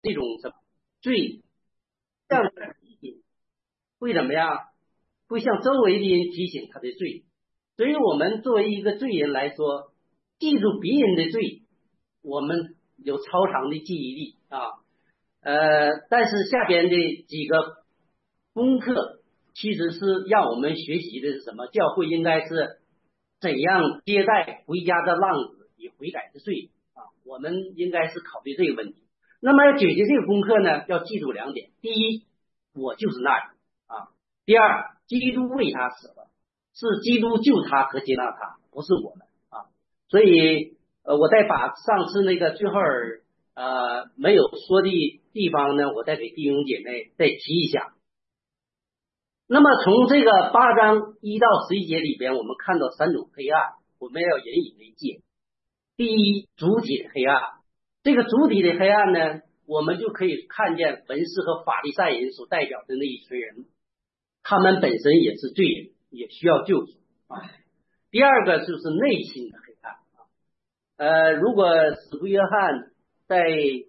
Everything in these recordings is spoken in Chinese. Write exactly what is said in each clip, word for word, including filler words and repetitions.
这种什么罪，这样的提醒会怎么样？会向周围的人提醒他的罪。所以我们作为一个罪人来说，记住别人的罪，我们有超长的记忆力啊。呃，但是下边的几个功课其实是让我们学习的是什么？教会应该是怎样接待回家的浪子以悔改的罪啊？我们应该是考虑这个问题。那么要解决这个功课呢，要记住两点：第一，我就是那人啊；第二，基督为他死了，是基督救他和接纳他，不是我们啊。所以呃，我再把上次那个最后呃没有说的地方呢，我再给弟兄姐妹再提一下。那么从这个八章一到十一节里边，我们看到三种黑暗，我们要引以为戒。第一，主体的黑暗。这个主体的黑暗呢，我们就可以看见文士和法利赛人所代表的那一群人，他们本身也是罪人，也需要救赎啊。第二个就是内心的黑暗啊。呃，如果使徒约翰在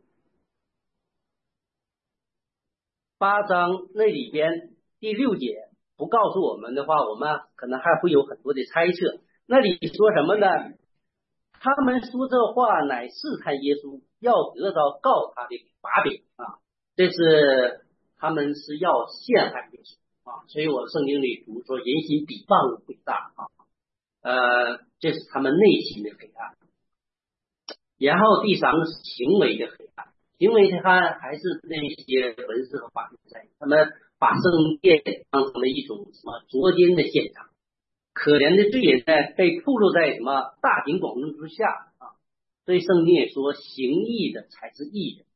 八章那里边第六节不告诉我们的话，我们可能还会有很多的猜测。那里说什么呢？他们说这话乃试探耶稣，要得到告他的把柄啊，这是他们是要陷害耶稣啊。所以我的圣经里读说，人心比万物伟大啊，呃，这是他们内心的黑暗。然后第三个是行为的黑暗，行为的黑暗还是那些文士和法利赛人，他们把圣殿当成了一种什么捉奸的现场。可怜的罪人呢，被暴露在什么大庭广众之下啊？所以圣经也说，行义的才是义人。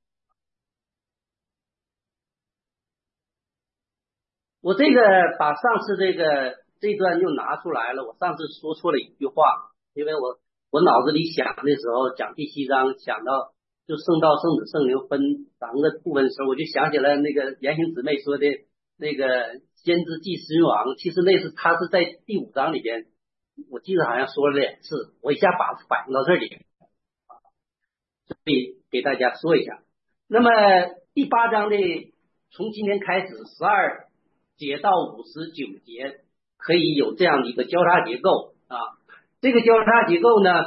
我这个把上次这个这段又拿出来了，我上次说错了一句话，因为我我脑子里想的时候讲第七章，想到就圣道、圣子、圣灵分三个部分的时候，我就想起来那个言行姊妹说的那个先知祭司君王，其实那是他是在第五章里边，我记得好像说了两次，我一下把它反映到这里，所以给大家说一下。那么第八章的从今天开始十二节到五十九节可以有这样的一个交叉结构啊。这个交叉结构呢，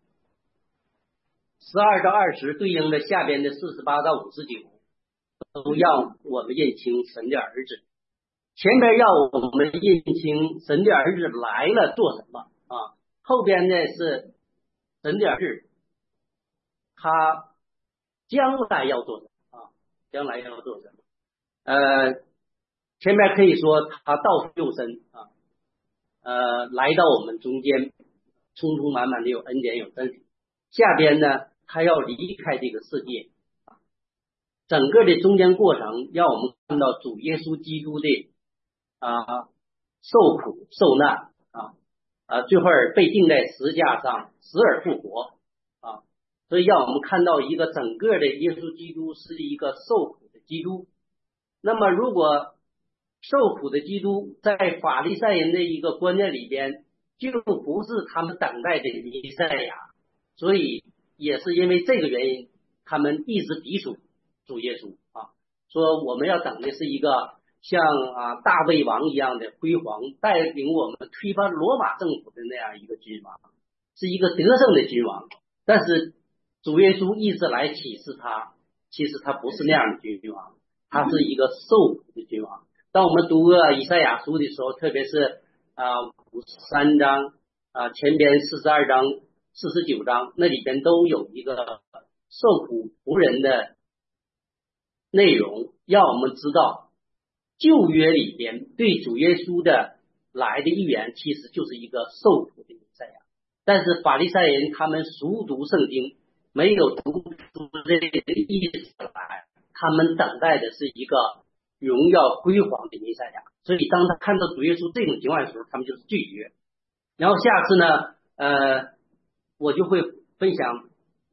十二到二十对应的下边的四十八到五十九都让我们认清神的儿子，前边要我们认清神的儿子来了做什么啊，后边呢是神的儿子他将来要做什么啊，将来要做什么。呃，前面可以说他道成肉身啊，呃，来到我们中间，充充满满的有恩典有真理。下边呢，他要离开这个世界，整个的中间过程让我们看到主耶稣基督的啊受苦受难啊啊，最后被钉在十字架上，死而复活啊，所以让我们看到一个整个的耶稣基督是一个受苦的基督。那么如果受苦的基督在法利赛人的一个观念里边就不是他们等待的弥赛亚，所以也是因为这个原因他们一直抵触主耶稣啊，说我们要等的是一个像啊大卫王一样的辉煌，带领我们推翻罗马政府的那样一个君王，是一个得胜的君王。但是主耶稣一直来启示他，其实他不是那样的君王，他是一个受苦的君王。当我们读啊以赛亚书的时候，特别是啊五十三章啊前边四十二章四十九章那里边都有一个受苦仆人的内容，让我们知道旧约里边对主耶稣的来的预言其实就是一个受苦的弥赛亚。但是法利赛人他们熟读圣经，没有读出这个意思来，他们等待的是一个荣耀辉煌的弥赛亚，所以当他看到主耶稣这种情况的时候，他们就是拒绝。然后下次呢呃我就会分享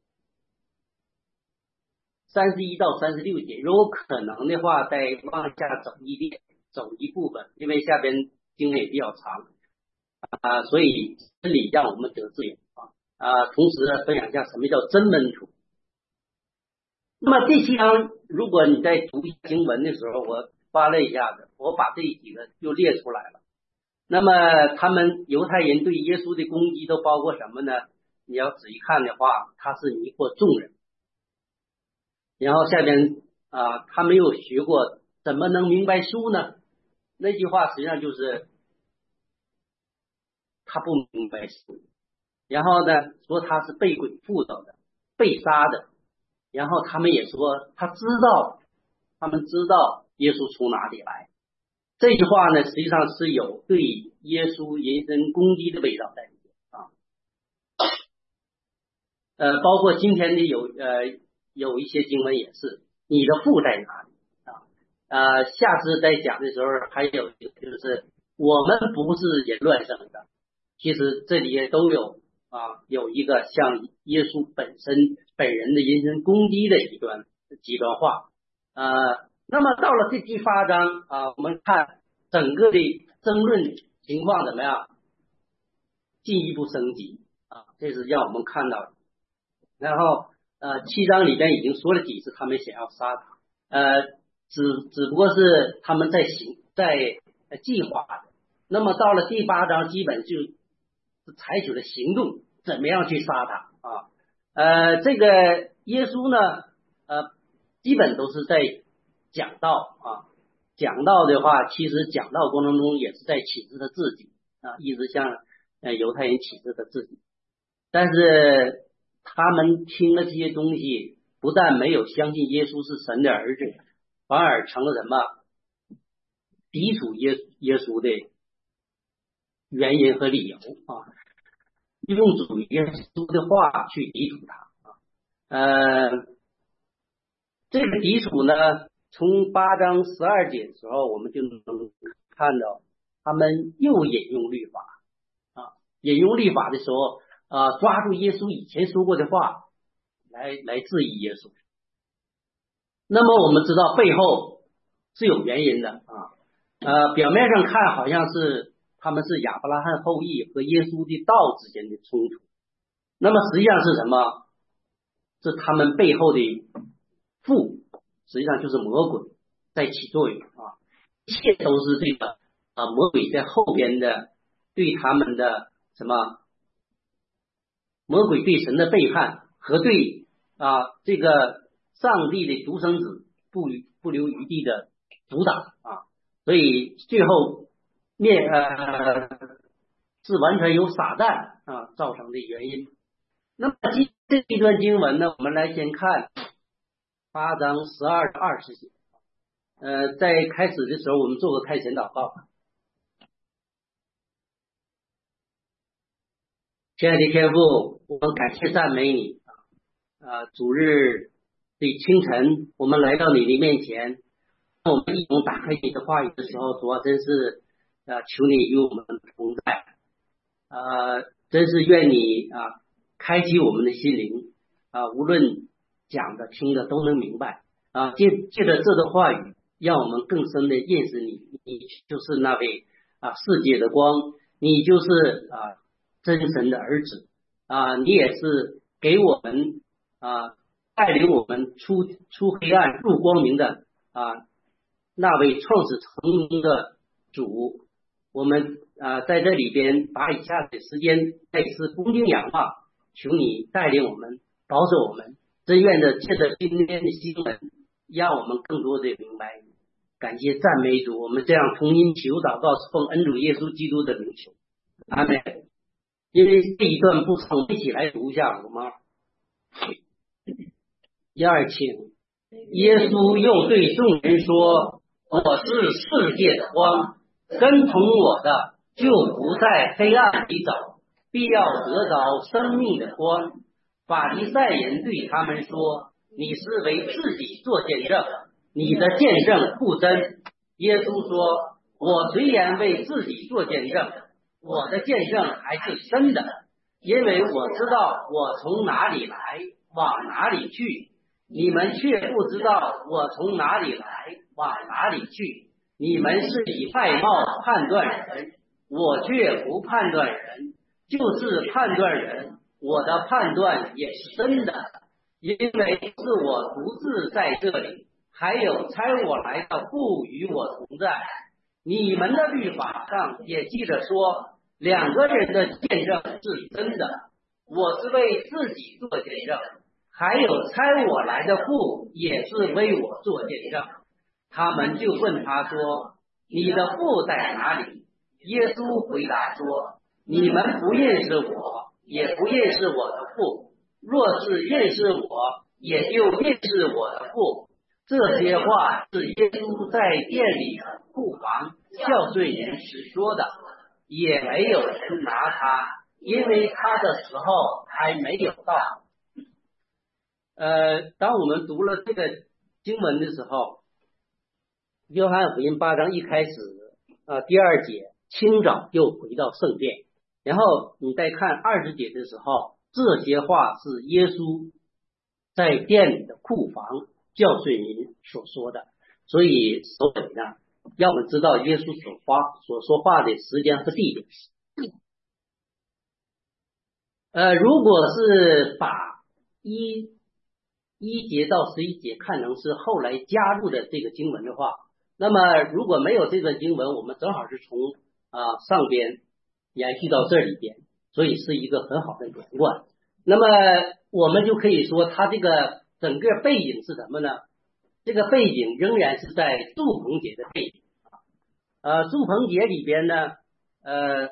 三十一到三十六节，如果可能的话再往下走一点走一部分，因为下边经文也比较长啊，所以真理让我们得自由啊啊，同时分享一下什么叫真门徒。 那么这七章，如果你在读经文的时候，我翻了一下子，我把这几个就列出来了。那么他们犹太人对耶稣的攻击都包括什么呢？你要仔细看的话，他是迷惑众人。然后下边啊，他没有学过，怎么能明白书呢？那句话实际上就是他不明白书。然后呢，说他是被鬼附着的，被杀的。然后他们也说他知道，他们知道耶稣从哪里来。这句话呢，实际上是有对耶稣人身攻击的味道在里面啊。呃，包括今天的有呃有一些经文也是，你的父在哪里啊？呃，下次再讲的时候，还有一个就是我们不是人乱生的，其实这里也都有啊，有一个像耶稣本身本人的人身攻击的一段极端化。呃，那么到了这第八章啊，我们看整个的争论情况怎么样，进一步升级啊，这是让我们看到的。然后呃，七章里边已经说了几次他们想要杀他，呃，只只不过是他们在行在计划的。那么到了第八章，基本就采取了行动，怎么样去杀他啊？呃，这个耶稣呢，呃，基本都是在讲道啊，讲道的话，其实讲道过程中也是在启示他自己啊，一直向呃犹太人启示他自己，但是他们听了这些东西，不但没有相信耶稣是神的儿子，反而成了什么抵触耶耶稣的原因和理由啊，用主耶稣的话去抵触他啊。呃，这个抵触呢，从八章十二节的时候，我们就能看到他们又引用律法啊，引用律法的时候啊，抓住耶稣以前说过的话来来质疑耶稣。那么我们知道背后是有原因的啊，呃，表面上看好像是他们是亚伯拉罕后裔和耶稣的道之间的冲突，那么实际上是什么？是他们背后的父，实际上就是魔鬼在起作用啊，一切都是这个啊魔鬼在后边的对他们的什么？魔鬼对神的背叛和对啊这个上帝的独生子不不留余地的阻挡啊，所以最后灭呃是完全由撒旦啊造成的原因。那么这一段经文呢，我们来先看八章十二到二十节。呃，在开始的时候，我们做个开前祷告。亲爱的天父，我们感谢赞美你啊！主日的清晨，我们来到你的面前，当我们一同打开你的话语的时候，主啊，真是啊，求你与我们同在啊！真是愿你啊，开启我们的心灵啊，无论讲的听的都能明白啊！借借着这个话语，让我们更深的认识你，你就是那位啊世界的光，你就是啊真神的儿子啊，你也是给我们啊带领我们出出黑暗入光明的啊那位创始成名的主。我们啊在这里边把以下的时间再次恭敬仰望，求你带领我们，保守我们，真愿的借着今天的新闻，让我们更多的明白你。感谢赞美主，我们这样同心祈求祷告，是奉恩主耶稣基督的名求，阿们。因为这一段不长，我们一起来读一下好吗？一二请。耶稣又对众人说：“我是世界的光，跟从我的就不在黑暗里走，必要得着生命的光。”法利赛人对他们说：“你是为自己做见证，你的见证不真。”耶稣说：“我虽然为自己做见证，我的见证还是真的，因为我知道我从哪里来，往哪里去，你们却不知道我从哪里来，往哪里去。你们是以外貌判断人，我却不判断人，就是判断人，我的判断也是真的， 因为是我独自在这里，还有差我来的父与我同在。你们的律法上也记着说，两个人的见证是真的。我是为自己做见证，还有差我来的父也是为我做见证。他们就问他说：你的父在哪里？耶稣回答说：你们不认识我，也不认识我的父。若是认识我，也就认识我的父。这些话是耶稣在殿里的库房校对人时说的，也没有人拿他，因为他的时候还没有到。呃，当我们读了这个经文的时候，约翰福音八章一开始啊，第二节清早又回到圣殿，然后你再看二十节的时候，这些话是耶稣在殿里的库房教训人所说的。所以所以呢，要我们知道耶稣所话所说话的时间和地点。呃，如果是把一一节到十一节看成是后来加入的这个经文的话，那么如果没有这个经文，我们正好是从啊上边延续到这里边，所以是一个很好的连贯。那么我们就可以说，它这个整个背景是什么呢？这个背景仍然是在祝棚节的背景。呃，祝棚节里边呢，呃，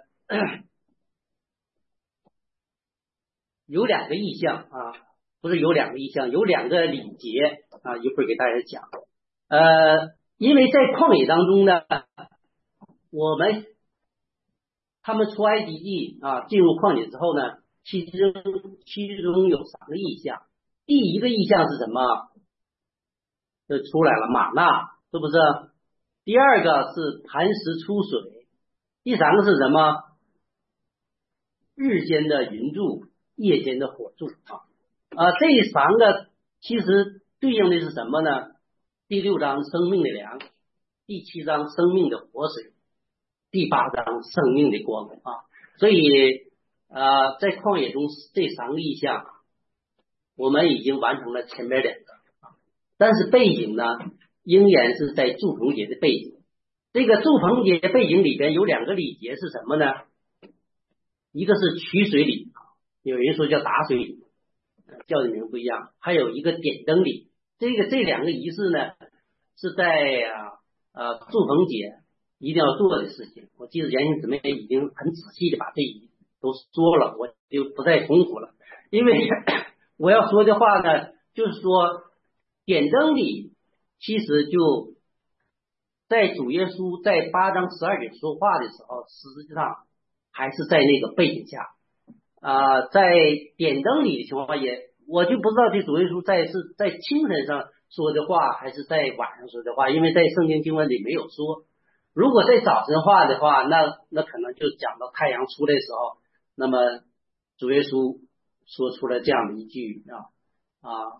有两个意象啊，不是有两个意象，有两个礼节啊，一会儿给大家讲。呃，因为在旷野当中呢，我们他们出埃及地啊，进入旷野之后呢，其中其中有三个意象。第一个意象是什么？就出来了玛纳，是不是？第二个是磐石出水，第三个是什么？日间的云柱，夜间的火柱啊。啊，这三个其实对应的是什么呢？第六章生命的粮，第七章生命的活水，第八章生命的光啊。所以呃，在旷野中这三个意象，我们已经完成了前面两个，但是背景呢，仍然是在祝棚节的背景。这个祝棚节的背景里边有两个礼节是什么呢？一个是取水礼，有人说叫打水礼，叫的名不一样。还有一个点灯礼，这个这两个仪式呢，是在啊呃祝棚节一定要做的事情。我记得研兄姊妹已经很仔细的把这一都说了，我就不再重复了。因为我要说的话呢，就是说点灯礼其实就在主耶稣在八章十二节说话的时候，实际上还是在那个背景下啊、呃，在点灯礼的情况也，我就不知道这主耶稣在是在清晨上说的话，还是在晚上说的话，因为在圣经经文里没有说。如果在早晨话的话，那那可能就讲到太阳出来的时候，那么主耶稣说出了这样的一句啊啊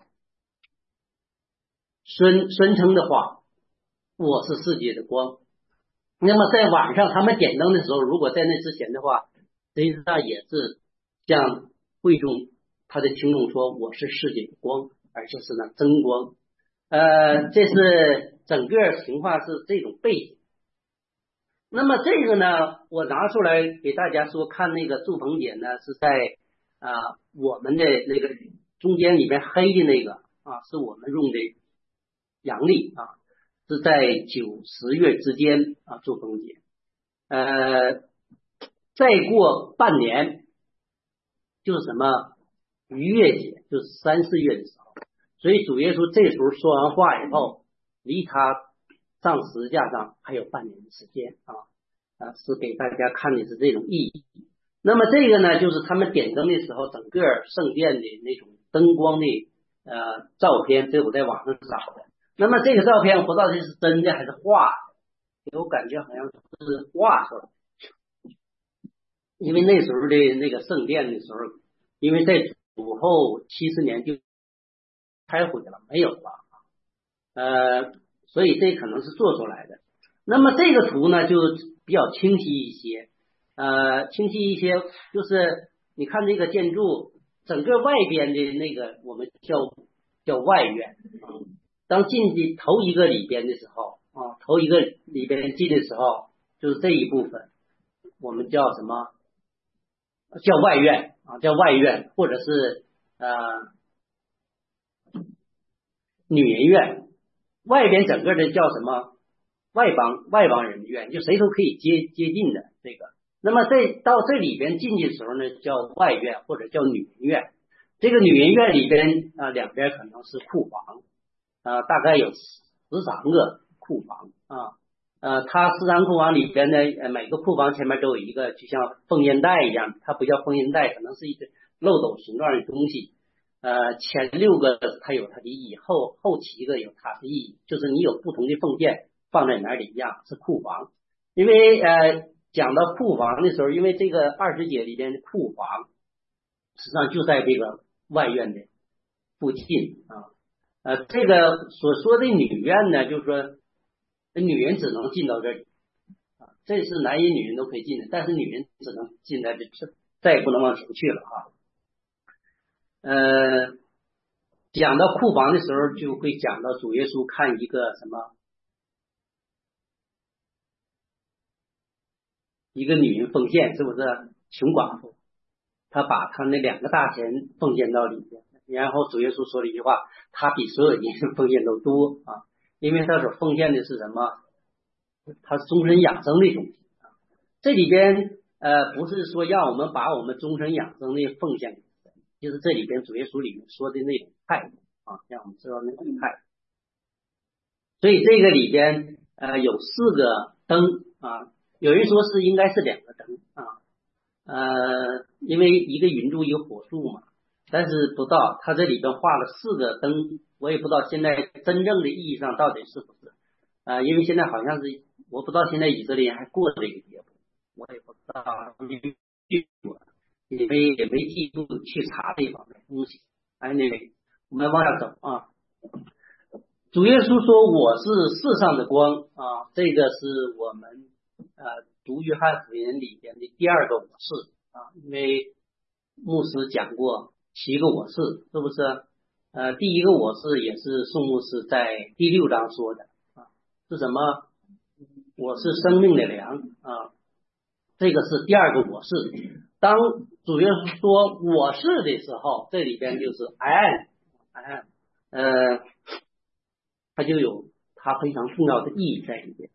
宣宣称的话，我是世界的光。那么在晚上他们点灯的时候，如果在那之前的话，实际上也是向会众他的听众说，我是世界的光，而且是呢真光。呃，这是整个情况是这种背景。那么这个呢，我拿出来给大家说，看那个祝棚节呢，是在啊、呃、我们的那个中间里面黑的那个啊，是我们用的阳历啊，是在九十月之间啊祝棚节。呃，再过半年就是什么逾越节，就是三四月的时候。所以主耶稣这时候说完话以后，离他上十字架上还有半年的时间啊啊，是给大家看的是这种意义。那么这个呢，就是他们点灯的时候，整个圣殿的那种灯光的呃照片，这我在网上找的。那么这个照片我不知道这是真的还是画的，我感觉好像是画出来的。因为那时候的那个圣殿的时候，因为在主后七十年就拆毁了，没有了，呃，所以这可能是做出来的。那么这个图呢，就比较清晰一些，呃，清晰一些，就是你看这个建筑， 整个外边的那个我们叫叫外院啊。当进去头一个里边的时候啊，头一个里边进的时候，就是这一部分，我们叫什么？叫外院啊，叫外院，或者是呃女人院。外边整个的叫什么？外邦外邦人院，就谁都可以接接近的这个。那么在到这里边进去的时候呢，叫外院或者叫女人院。这个女人院里边啊、呃，两边可能是库房啊、呃，大概有十三个库房啊。呃，它十三库房里边呢，呃，每个库房前面都有一个，就像封烟袋一样，它不叫封烟袋，可能是一个漏斗形状的东西。呃，前六个它有它的意义，后后七个有它的意义，就是你有不同的奉献放在哪里一样是库房。因为呃讲到库房的时候，因为这个二十节里边的库房实际上就在这个外院的附近啊。呃，这个所说的女院呢，就是说女人只能进到这里啊，这是男人女人都可以进的，但是女人只能进在这，再也不能往前去了啊。呃，讲到库房的时候，就会讲到主耶稣看一个什么，一个女人奉献，是不是穷寡妇？他把他那两个大钱奉献到里面，然后主耶稣说了一句话，他比所有人奉献都多啊，因为他所奉献的是什么？他是终身养生的东西啊。这里边呃不是说让我们把我们终身养生的奉献给神，就是这里边主耶稣里面说的那种态度啊，让我们知道那种态度。所以这个里边呃有四个灯啊，有人说是应该是两个灯啊。呃，因为一个云柱一个火柱嘛，但是不到，它这里边画了四个灯，我也不知道现在真正的意义上到底是不是啊、呃，因为现在好像是我不知道现在以色列人还过这个节目，我也不知道，因为也没记住去查这方面东西。哎，那个我们往下走啊。主耶稣说：“我是世上的光啊，这个是我们呃。”读约翰福音里边的第二个我是啊，因为牧师讲过七个我是，是不是？呃，第一个我是也是宋牧师在第六章说的啊，是什么？我是生命的粮啊，这个是第二个我是。当主耶稣说我是的时候，这里边就是 I am I am， 呃，它就有它非常重要的意义在里边。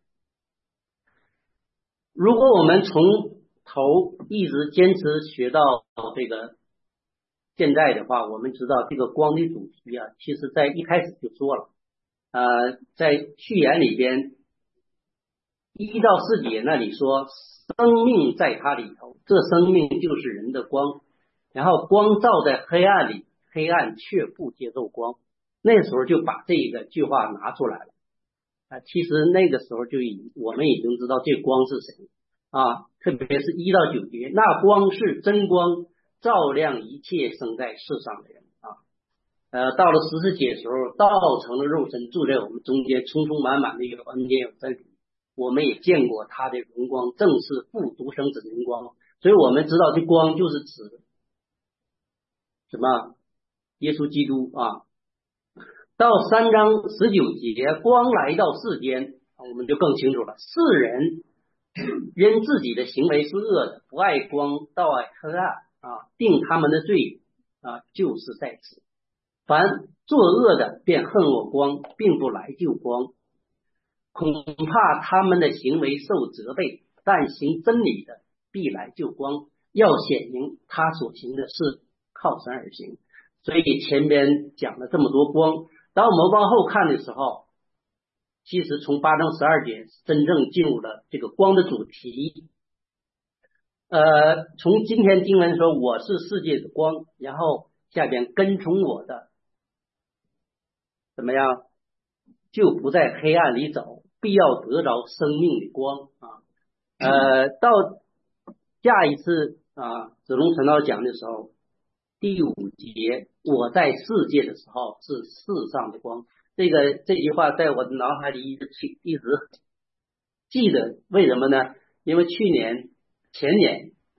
如果我们从头一直坚持学到这个现在的话，我们知道这个光的主题啊，其实在一开始就说了，呃，在序言里边一到四节那里说，生命在它里头，这生命就是人的光，然后光照在黑暗里，黑暗却不接受光。那时候就把这个句话拿出来了。啊，其实那个时候就已我们已经知道这光是谁啊，特别是一到九节，那光是真光，照亮一切生在世上的人啊。呃，到了十四节的时候，道成了肉身，住在我们中间，充充满满的有恩典有真理。我们也见过他的荣光，正是父独生子的荣光。所以我们知道这光就是指什么？耶稣基督啊。到三章十九节，光来到世间，我们就更清楚了。世人因自己的行为是恶的，不爱光，倒爱黑暗啊，定他们的罪啊，就是在此。凡作恶的便恨我光，并不来救光，恐怕他们的行为受责备，但行真理的必来救光，要显明他所行的是靠神而行。所以前边讲了这么多光，当我们往后看的时候，其实从八章十二节真正进入了这个光的主题。呃，从今天经文说我是世界的光，然后下边跟从我的怎么样，就不在黑暗里走，必要得着生命的光啊。呃，到下一次啊，子龙传道讲的时候，第五节，我在世界的时候是世上的光。这个这句话在我的脑海里一直去一直记得，为什么呢？因为去年前年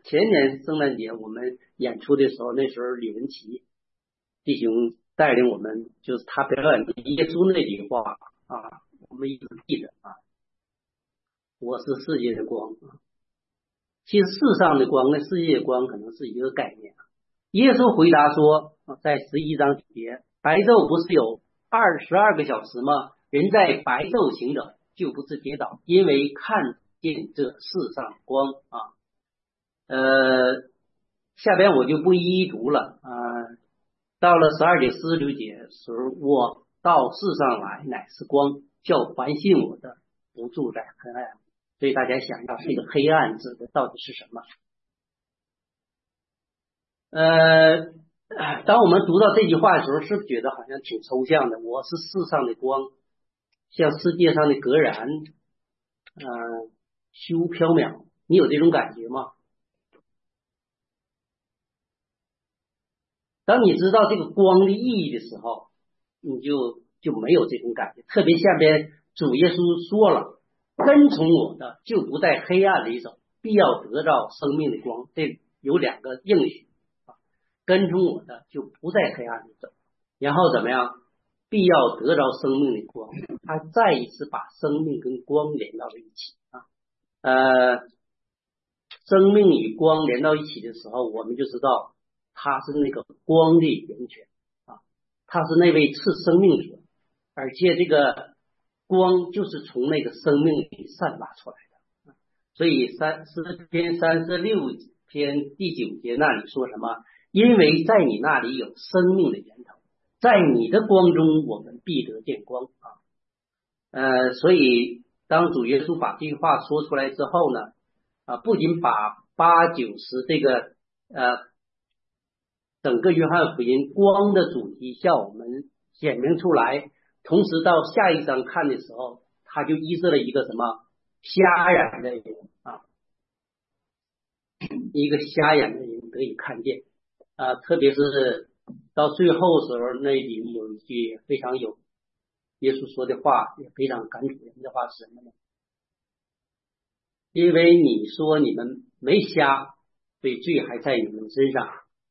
前年圣诞节我们演出的时候，那时候李文琪弟兄带领我们，就是他表演的耶稣那句话啊，我们一直记着啊，我是世界的光啊。其实世上的光跟世界的光可能是一个概念。耶稣回答说，在十一章节，白昼不是有二十二个小时吗？人在白昼行走，就不是跌倒，因为看见这世上光啊。呃，下边我就不一一读了啊。到了十二节四十六节时候，我到世上来乃是光，叫凡信我的不住在黑暗。所以大家想一下，这个黑暗指的到底是什么？呃，当我们读到这句话的时候，是不是觉得好像挺抽象的？我是世上的光，像世界上的革然，呃，虚无缥缈。你有这种感觉吗？当你知道这个光的意义的时候，你就就没有这种感觉。特别下边主耶稣说了，跟从我的就不在黑暗里走，必要得到生命的光。这有两个应许啊，跟从我的就不在黑暗里走，然后怎么样？必要得到生命的光。他再一次把生命跟光连到了一起啊。呃，生命与光连到一起的时候，我们就知道他是那个光的源泉啊，他是那位赐生命者，而且这个光就是从那个生命里散发出来的。所以三诗篇三十六篇第九节那里说什么？因为在你那里有生命的源头，在你的光中我们必得见光啊。呃，所以当主耶稣把这句话说出来之后呢，啊，不仅把八九十这个呃整个约翰福音光的主题向我们显明出来，同时到下一章看的时候，他就医治了一个什么瞎眼的人啊，一个瞎眼的人得以看见啊，特别是到最后时候那里有一句非常有耶稣说的话，也非常感触人的话是什么呢？因为你说你们没瞎，所以罪还在你们身上。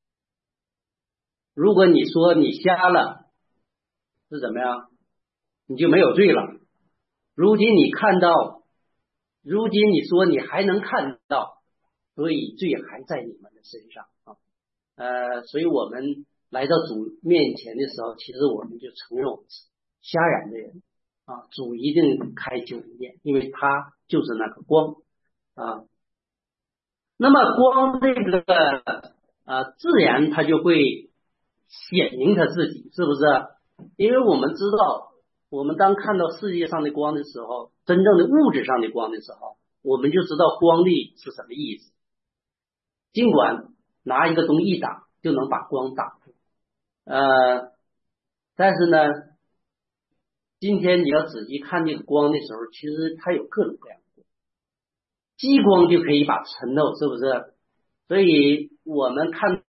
如果你说你瞎了，是怎么样？你就没有罪了。如今你看到，如今你说你还能看到，所以罪还在你们的身上啊。呃，所以我们来到主面前的时候，其实我们就承认我们是瞎眼的人啊。主一定开启我们眼，因为他就是那个光啊。那么光这个呃自然它就会显明他自己，是不是？因为我们知道，我们当看到世界上的光的时候，真正的物质上的光的时候，我们就知道光力是什么意思。尽管拿一个东西一打就能把光打出，呃，但是呢，今天你要仔细看这个光的时候，其实它有各种各样的光，激光就可以把沉透，是不是？所以我们看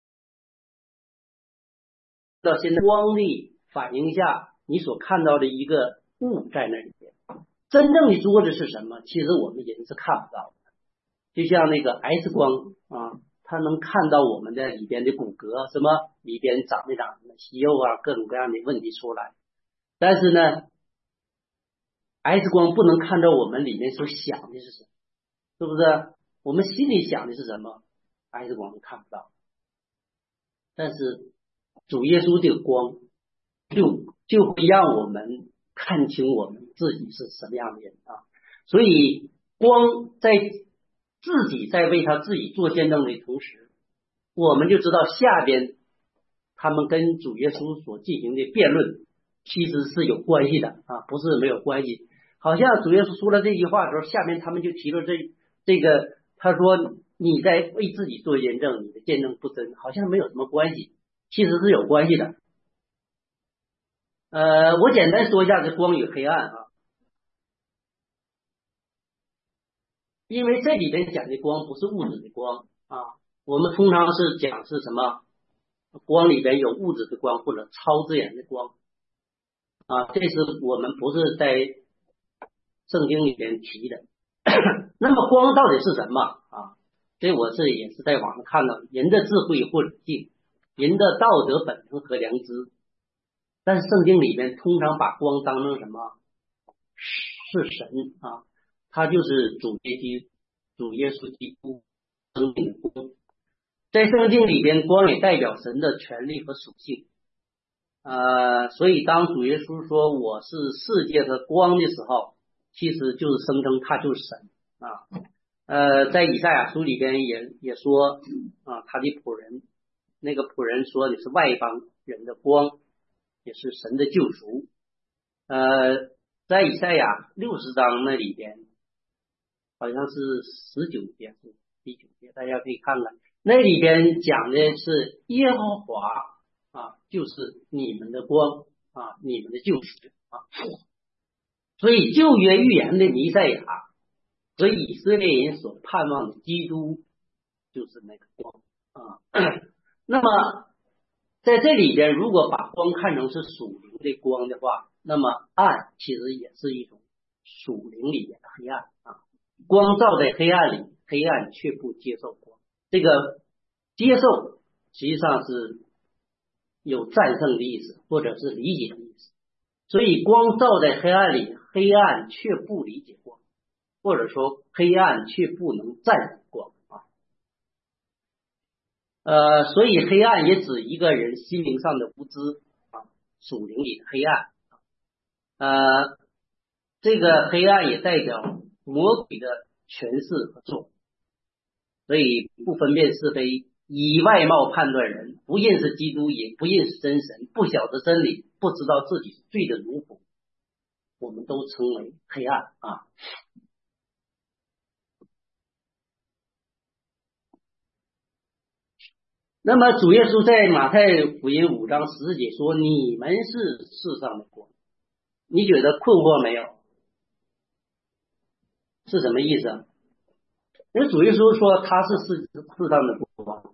到现在光力反映下你所看到的一个物在那里边，真正的桌子是什么？其实我们人是看不到的。就像那个 X 光啊，它能看到我们的里边的骨骼，什么里边长没长什么息肉啊，各种各样的问题出来。但是呢 ，X 光不能看到我们里面所想的是什么，是不是？我们心里想的是什么 ，X 光都看不到。但是主耶稣这个光就就会让我们看清我们自己是什么样的人啊。所以光在自己在为他自己做见证的同时，我们就知道下边他们跟主耶稣所进行的辩论其实是有关系的啊，不是没有关系。好像主耶稣说了这句话的时候，下面他们就提出这这个，他说你在为自己做见证，你的见证不真，好像没有什么关系，其实是有关系的。呃，我简单说一下这光与黑暗啊，因为这里边讲的光不是物质的光啊，我们通常是讲是什么？光里边有物质的光或者超自然的光啊，这是我们不是在圣经里边提的。那么光到底是什么啊？ 所以我这也是在网上看到，人的智慧或理性，人的道德本能和良知，但是圣经里面通常把光当成什么？是神啊，他就是主耶稣，主耶稣基督生命的光。在圣经里边，光也代表神的权利和属性。呃，所以当主耶稣说我是世界的光的时候，其实就是声称他就是神啊。呃，在以赛亚书里边也也说啊，他的仆人，那个仆人说你是外邦人的光，也是神的救赎。呃，在以赛亚六十章那里边，好像是十九节是第九节，大家可以看看，那里边讲的是耶和华啊，就是你们的光啊，你们的救赎啊。所以旧约预言的弥赛亚和以色列人所盼望的基督就是那个光啊。那么在这里边，如果把光看成是属灵的光的话，那么暗其实也是一种属灵里面的黑暗啊。光照在黑暗里，黑暗却不接受光。这个接受实际上是有战胜的意思，或者是理解的意思。所以光照在黑暗里，黑暗却不理解光，或者说黑暗却不能战胜光啊。呃，所以黑暗也指一个人心灵上的无知啊，属灵里的黑暗。呃，这个黑暗也代表魔鬼的权势和作为，所以不分辨是非，以外貌判断人，不认识基督，也不认识真神，不晓得真理，不知道自己是罪的奴仆，我们都称为黑暗啊。那么主耶稣在马太福音五章十四节说：“你们是世上的光。”你觉得困惑没有？是什么意思啊？因为主耶稣说他是世世上的光，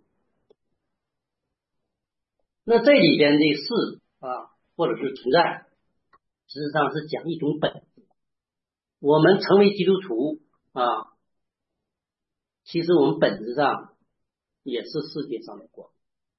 那这里边的是啊，或者是存在，实际上是讲一种本质。我们成为基督徒啊，其实我们本质上也是世界上的光。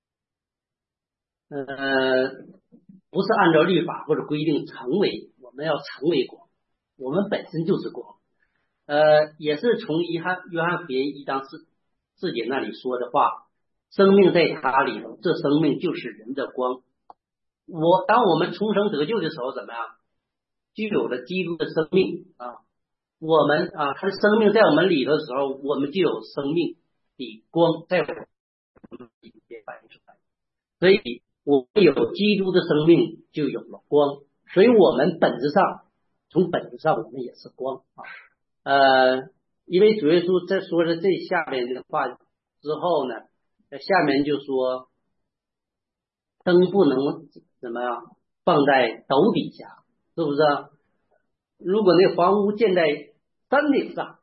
呃，不是按照律法或者规定成为，我们要成为光，我们本身就是光。呃，也是从约翰约翰福音一章四四节那里说的话，生命在他里头，这生命就是人的光。我当我们重生得救的时候，怎么样？具有了基督的生命啊，我们啊，他的生命在我们里头的时候，我们就有生命的光在我们里面反映出来。所以我们有基督的生命，就有了光。所以我们本质上，从本质上我们也是光啊。呃，因为主耶稣在说了这下面的话之后呢，下面就说灯不能怎么样放在斗底下，是不是？如果那房屋建在山顶上，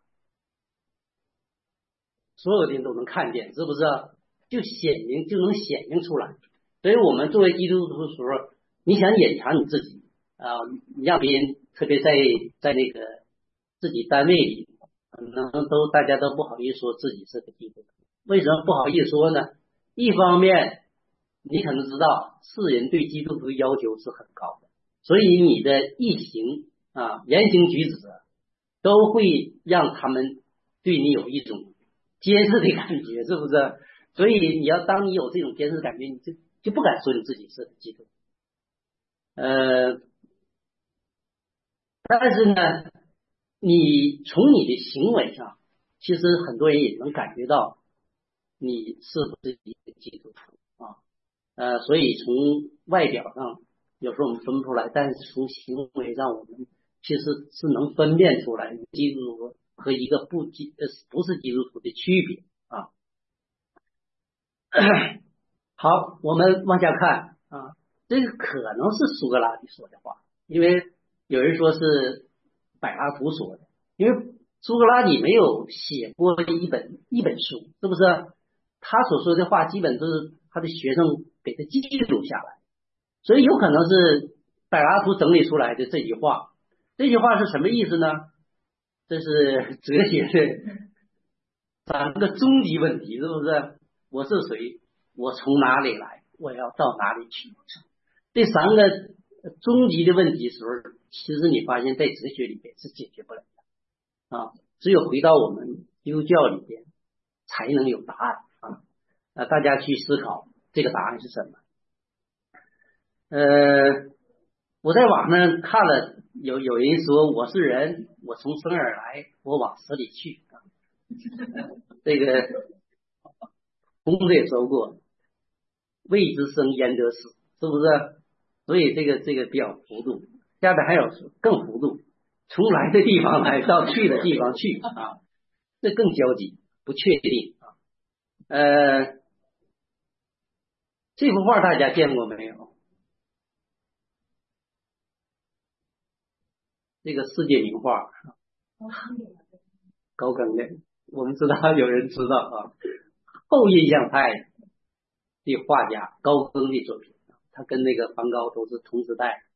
所有的人都能看见，是不是？就显明就能显明出来。所以我们作为基督徒的时候，你想隐藏你自己啊、呃，你让别人特别在在那个自己单位里，可能都大家都不好意思说自己是个基督徒。为什么不好意思说呢？一方面你可能知道世人对基督徒的要求是很高的，所以你的言行啊、言行举止都会让他们对你有一种监视的感觉，是不是？所以你要当你有这种监视感觉，你就就不敢说你自己是基督徒。呃，但是呢，你从你的行为上，其实很多人也能感觉到你是不是一个基督徒啊？呃，所以从外表上有时候我们分不出来，但是从行为上我们其实是能分辨出来基督徒和一个不基呃不是基督徒的区别啊。好，我们往下看啊，这个可能是苏格拉底说的话，因为有人说是柏拉图说的，因为苏格拉底没有写过一本一本书，是不是？他所说的话基本都是他的学生给他记录下来，所以有可能是柏拉图整理出来的这句话。这句话是什么意思呢？这是哲学的三个终极问题，是不是？我是谁？我从哪里来？我要到哪里去？这三个终极的问题时候，其实你发现在哲学里边是解决不了的啊，只有回到我们基督教里边才能有答案啊。那大家去思考这个答案是什么？呃，我在网上看了，有有人说我是人，我从生而来，我往死里去啊。这个孔子也说过，未知生焉得死，是不是？所以这个这个比较糊涂。下边还有更糊涂，从来的地方来到去的地方去啊，这更焦急，不确定啊。呃，这幅画大家见过没有？这个世界名画，高更的，我们知道有人知道啊。后印象派的画家高更的作品，他跟那个梵高都是同时代，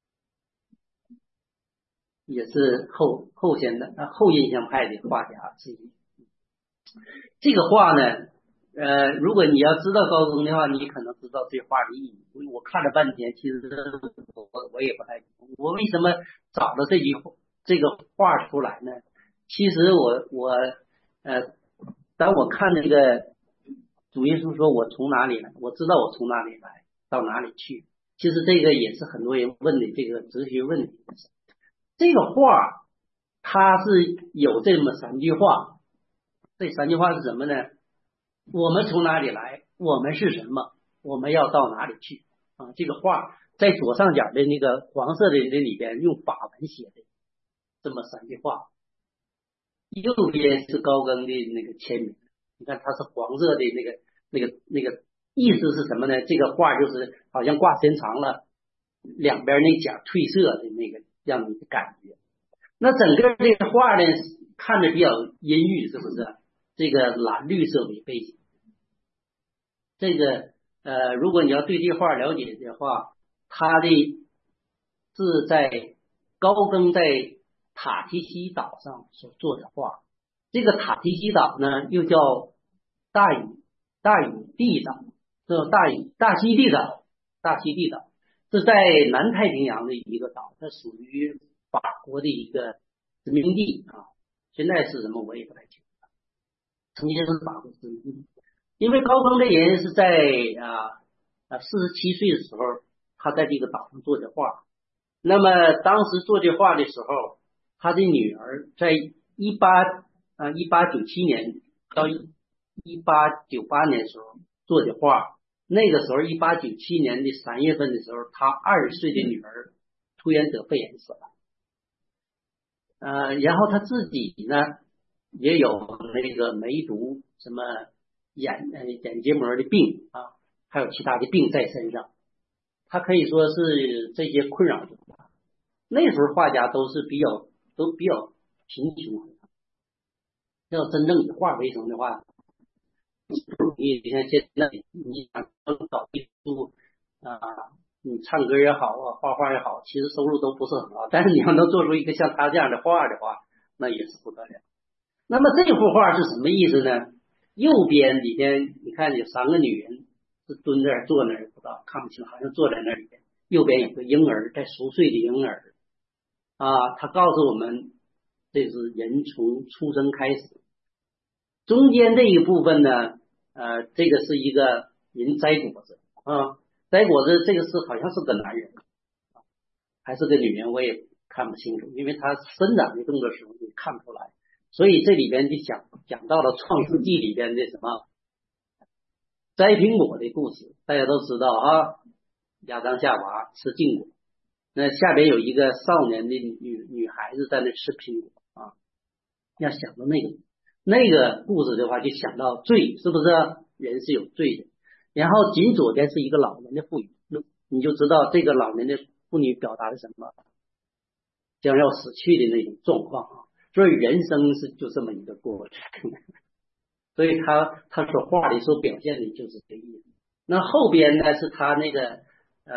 也是后后现代后印象派的画家之一。这个画呢，呃，如果你要知道高更的话，你可能知道这画的意义。我看了半天，其实我我也不太懂，我为什么找到这句这个画出来呢？其实我我呃，当我看那个主耶稣说我从哪里来，我知道我从哪里来到哪里去。其实这个也是很多人问的这个哲学问题。这个画它是有这么三句话，这三句话是什么呢？我们从哪里来，我们是什么，我们要到哪里去啊？这个画在左上角的那个黄色的这里边用法文写的这么三句话，右边是高更的那个签名，你看它是黄色的那个那个那个意思是什么呢？这个画就是好像挂时间长了，两边那角褪色的那个样子的感觉。那整个这个画呢，看着比较阴郁，是不是？这个蓝绿色为背景，这个呃，如果你要对这画了解的话，它的是在高更在塔提西岛上所做的画。这个塔提西岛呢，又叫大屿大屿地岛，这大屿大溪地岛，大溪地岛是在南太平洋的一个岛，它属于法国的一个殖民地啊。现在是什么我也不太清楚，曾经是法国殖民地。因为高更这人是在啊啊四十七岁的时候，他在这个岛上做的画。那么当时做这画的时候，他的女儿在一八啊一八九七年到一八九八年的时候做的画。那个时候一八九七年的三月份的时候，他二十岁的女儿突然得肺炎死了。呃，然后他自己呢也有那个梅毒，什么眼呃眼结膜的病啊，还有其他的病在身上，他可以说是这些困扰着他。那时候画家都是比较都比较贫穷，要真正以画为生的话，你像现在你想搞艺术啊，你唱歌也好啊，画画也好，其实收入都不是很高，但是你要能做出一个像他这样的画的话，那也是不得了。那么这幅画是什么意思呢？右边里边你看有三个女人是蹲在那儿坐那儿，不知道看不清，好像坐在那里边。右边有个婴儿在熟睡的婴儿啊，他告诉我们这是人从出生开始。中间这一部分呢，呃，这个是一个人摘果子啊，摘果子这个是好像是个男人还是个女人，我也看不清楚，因为他伸展的动作时候你看不出来。所以这里边就讲讲到了创世纪里边的什么摘苹果的故事，大家都知道啊，亚当夏娃吃禁果，那下边有一个少年的女女孩子在那吃苹果啊，要想到那个那个故事的话，就想到罪，是不是？人是有罪的。然后紧左边是一个老年的妇女，你就知道这个老年的妇女表达的什么，将要死去的那种状况啊。所以人生是就这么一个过程，所以他他所画的所表现的就是这个意思。那后边呢是他那个呃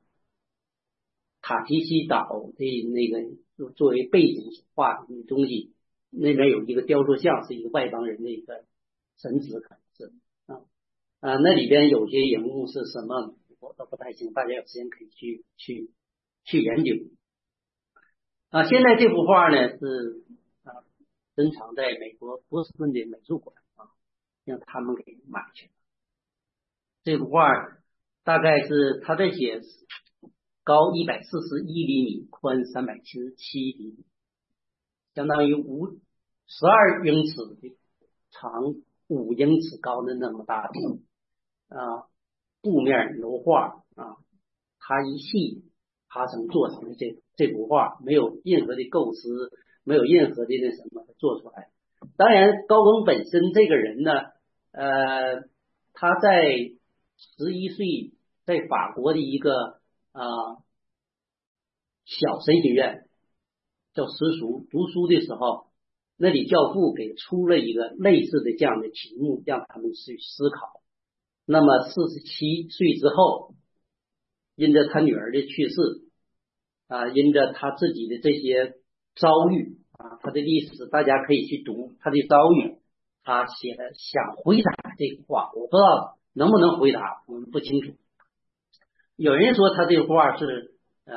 塔提西岛的那个作为背景所画的东西，那边有一个雕塑像，是一个外邦人的一个神职可能是啊啊，那里边有些人物是什么我都不太清，大家有时间可以去去去研究啊。现在这幅画呢是啊珍藏在美国波士顿的美术馆啊，让他们给买去了。这幅画大概是他在写高一百四十一厘米，宽三百七十七厘米，相当于五十二英尺的长，五英尺高的那么大的啊布面油画啊，他一气爬成做成的这这幅画，没有任何的构思，没有任何的那什么做出来。当然，高更本身这个人呢，呃，他在十一岁在法国的一个啊、呃、小神学院叫实塾读书的时候，那里教父给出了一个类似的这样的题目，让他们去思考。那么四十七岁之后，因着他女儿的去世啊，因着他自己的这些遭遇啊，他的历史大家可以去读他的遭遇，他写了想回答这个话，我不知道能不能回答，我们不清楚。有人说他这个话是呃，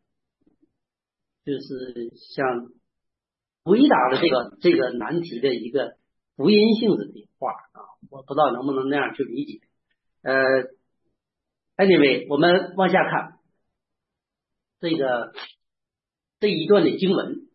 就是像回答了这个这个难题的一个福音性质的话啊，我不知道能不能那样去理解。呃 ，anyway， 我们往下看这个这一段的经文。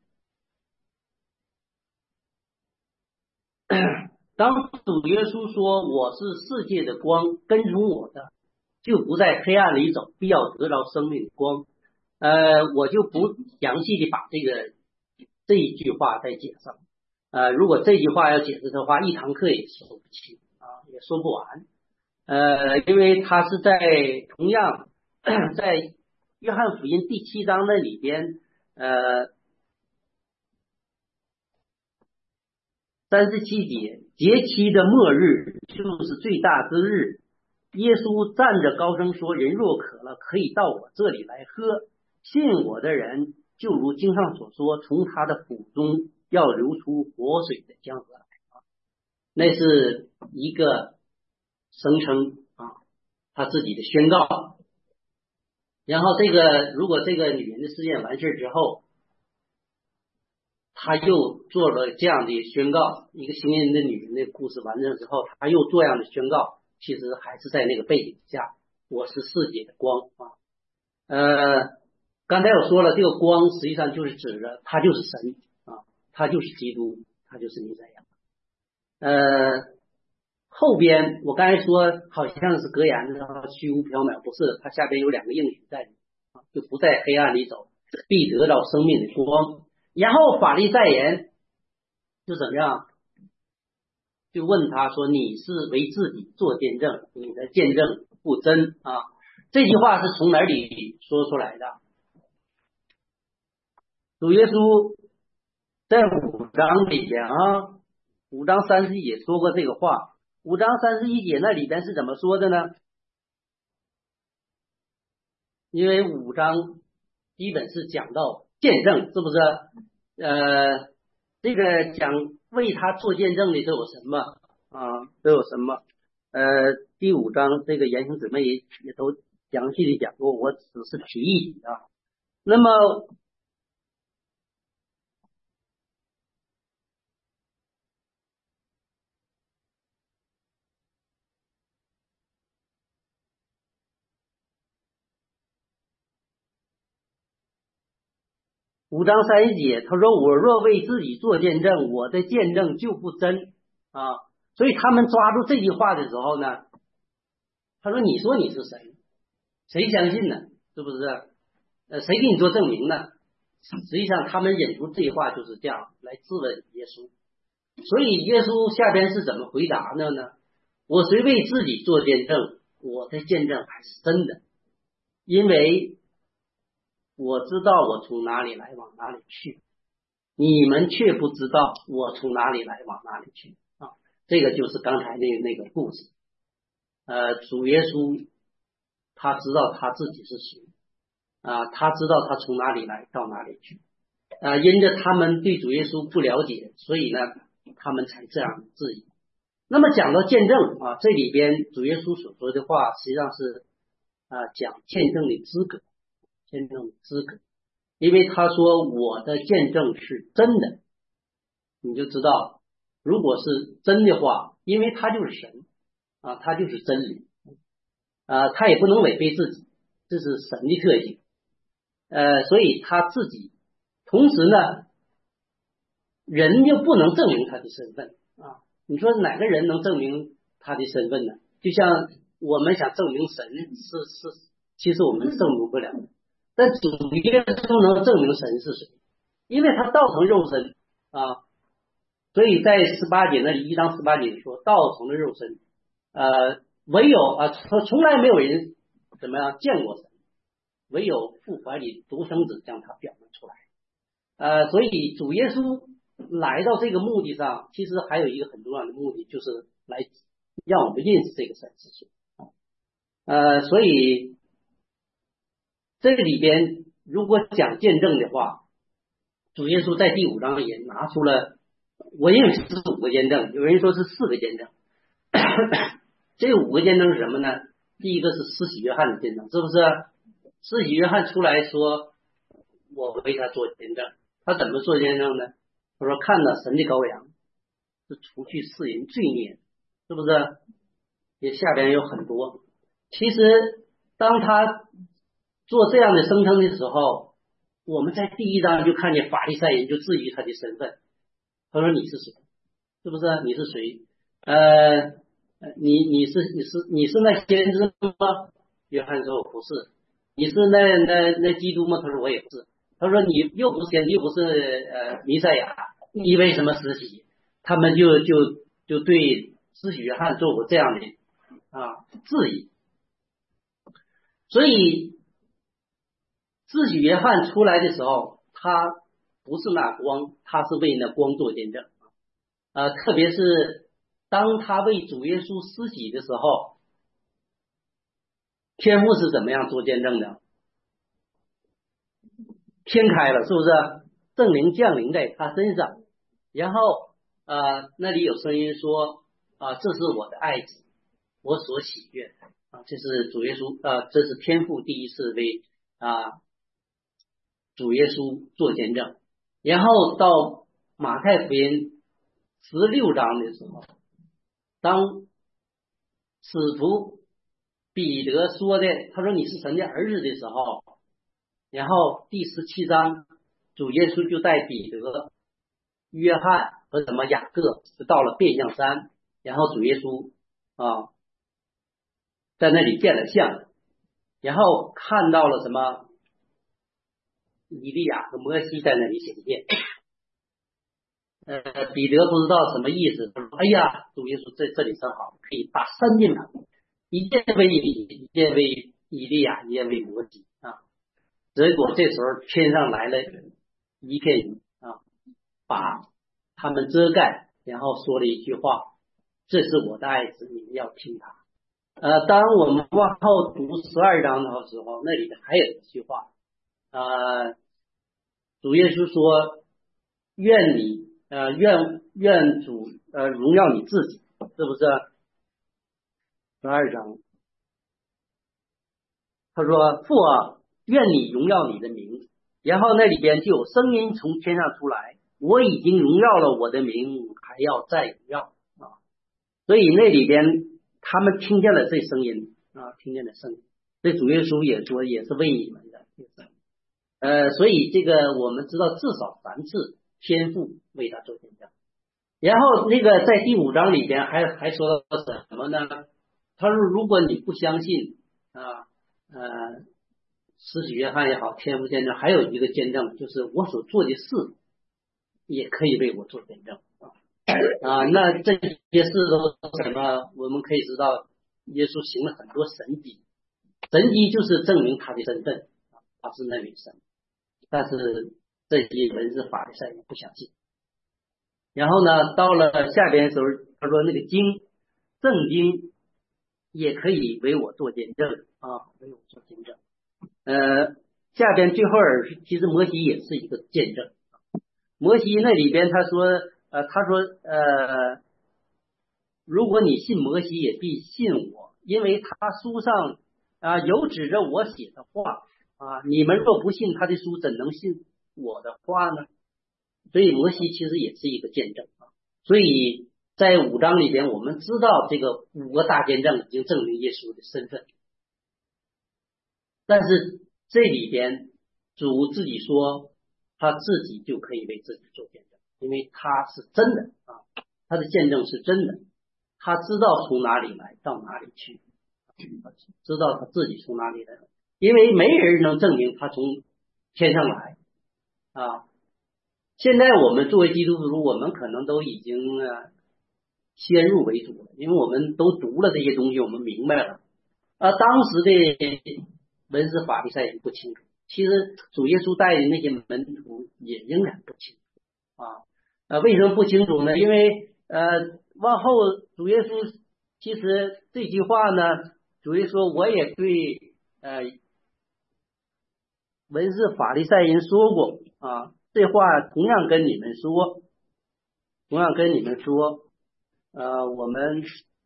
当主耶稣说我是世界的光，跟从我的就不在黑暗里走，必要得到生命的光。呃，我就不详细的把这个这一句话再解释。呃，如果这句话要解释的话，一堂课也说不清啊，也说不完。呃，因为它是在同样在约翰福音第七章那里边，呃，三十七节，节期的末日就是最大之日。耶稣站着高声说：“人若渴了，可以到我这里来喝。信我的人，就如经上所说，从他的腹中要流出活水的江河来。”那是一个声称啊，他自己的宣告。然后这个，如果这个女人的事件完事之后，他又做了这样的宣告，一个行人的女人的故事完成之后，他又做这样的宣告，其实还是在那个背景下，我是世界的光啊。呃，刚才我说了，这个光实际上就是指着他就是神啊，他就是基督，他就是弥赛亚。呃，后边我刚才说好像是格言的虚无缥缈，不是，它下边有两个应许在里啊，就不在黑暗里走，必得到生命的光。然后法利赛人就怎么样？就问他说：“你是为自己做见证，你的见证不真啊？”这句话是从哪里说出来的？主耶稣在五章里边啊，五章三十一节说过这个话。五章三十一节那里边是怎么说的呢？因为五章基本是讲到见证，是不是？呃，这个讲为他做见证的都有什么啊？都有什么？呃，第五章这个言行姊妹也也都详细的讲过，我只是提一提啊。那么五章三十节，他说：“我若为自己做见证，我的见证就不真啊。”所以他们抓住这句话的时候呢，他说：“你说你是谁？谁相信呢？是不是？呃，谁给你做证明呢？”实际上，他们引出这句话就是这样来质问耶稣。所以耶稣下边是怎么回答的呢？我虽为自己做见证，我的见证还是真的，因为我知道我从哪里来，往哪里去，你们却不知道我从哪里来，往哪里去啊！这个就是刚才那那个故事。呃，主耶稣他知道他自己是谁啊，他知道他从哪里来到哪里去啊，因着他们对主耶稣不了解，所以呢，他们才这样质疑。 那么讲到见证啊，这里边主耶稣所说的话，实际上是啊讲见证的资格，见证的资格，因为他说我的见证是真的，你就知道，如果是真的话，因为他就是神啊，他就是真理啊，他也不能违背自己，这是神的特性，呃，所以他自己，同时呢，人又不能证明他的身份啊。你说哪个人能证明他的身份呢？就像我们想证明神是是，其实我们证明不了的。但主耶稣能证明神是谁，因为他道成肉身啊。所以在十八节那里，一章十八节里说，道成了肉身，呃，唯有啊，从从来没有人怎么样见过神，唯有父怀里独生子将他表明出来。呃，所以主耶稣来到这个目的上，其实还有一个很重要的目的，就是来让我们认识这个神是谁。呃，所以这个里边如果讲见证的话，主耶稣在第五章也拿出了，我认为是五个见证，有人说是四个见证。这五个见证是什么呢？第一个是施洗约翰的见证，是不是？施洗约翰出来说，我为他做见证。他怎么做见证呢？他说看到神的羔羊是除去世人罪孽，是不是？也下边有很多。其实当他做这样的声称的时候，我们在第一章就看见法利赛人就质疑他的身份。他说你是谁？是不是？你是谁？呃，你你是你是你是那先知吗？约翰说我不是。你是那那那基督吗？他说我也不是。他说你又不是先知，又不是呃弥赛亚，你为什么施洗？他们就就就对施洗约翰做过这样的啊质疑。所以施洗约翰出来的时候，他不是那光，他是为那光做见证。呃，特别是当他为主耶稣施洗的时候，天父是怎么样做见证的？天开了，是不是？圣灵降临在他身上，然后呃，那里有声音说啊、呃，这是我的爱子，我所喜悦的啊，这是主耶稣啊、呃，这是天父第一次为啊、呃、主耶稣做见证。然后到马太福音十六章的时候，当使徒彼得说的，他说你是神的儿子的时候，然后第十七章主耶稣就带彼得、约翰和什么雅各就到了变相山，然后主耶稣啊在那里见了像，然后看到了什么以利亚和摩西在那里显现。呃，彼得不知道什么意思，他说：“哎呀，主耶稣这这里真好，可以打三件堂，一件为以一件为以利亚，一件为摩西啊。”结果这时候天上来了一片云啊，把他们遮盖，然后说了一句话：“这是我的爱子，你们要听他。”呃，当我们往后读十二章的时候，那里还有一句话，呃，主耶稣说：“愿你。”呃，愿愿主呃荣耀你自己，是不是？十二章，他说：“父啊，愿你荣耀你的名。”然后那里边就有声音从天上出来：“我已经荣耀了我的名，还要再荣耀啊！”所以那里边他们听见了这声音啊，听见了声音。这主耶稣也说，也是为你们的。呃，所以这个我们知道，至少三次天父为他做见证。然后那个在第五章里边还还说到什么呢？他说如果你不相信啊呃施洗约翰也好，天父见证，还有一个见证就是我所做的事也可以为我做见证啊。那这些事都是什么？我们可以知道耶稣行了很多神迹，神迹就是证明他的身份，他是那位神。但是这些文字法利赛人不相信。然后呢，到了下边的时候，他说那个经正经也可以为我做见证啊，为我做见证。呃，下边最后其实摩西也是一个见证。摩西那里边他说，呃，他说，呃， 如果你信摩西，也必信我，因为他书上啊有指着我写的话啊，你们若不信他的书，怎能信我的话呢？所以摩西其实也是一个见证啊。所以在五章里边，我们知道这个五个大见证已经证明耶稣的身份，但是这里边主自己说他自己就可以为自己做见证，因为他是真的啊，他的见证是真的，他知道从哪里来到哪里去，知道他自己从哪里来，因为没人能证明他从天上来啊。现在我们作为基督徒，我们可能都已经呃先入为主了，因为我们都读了这些东西，我们明白了啊。当时的文士法利赛人不清楚，其实主耶稣带的那些门徒也仍然不清楚啊。呃，为什么不清楚呢？因为呃，往后主耶稣其实这句话呢，主耶稣说我也对呃文士法利赛人说过啊，这话同样跟你们说，同样跟你们说，呃，我们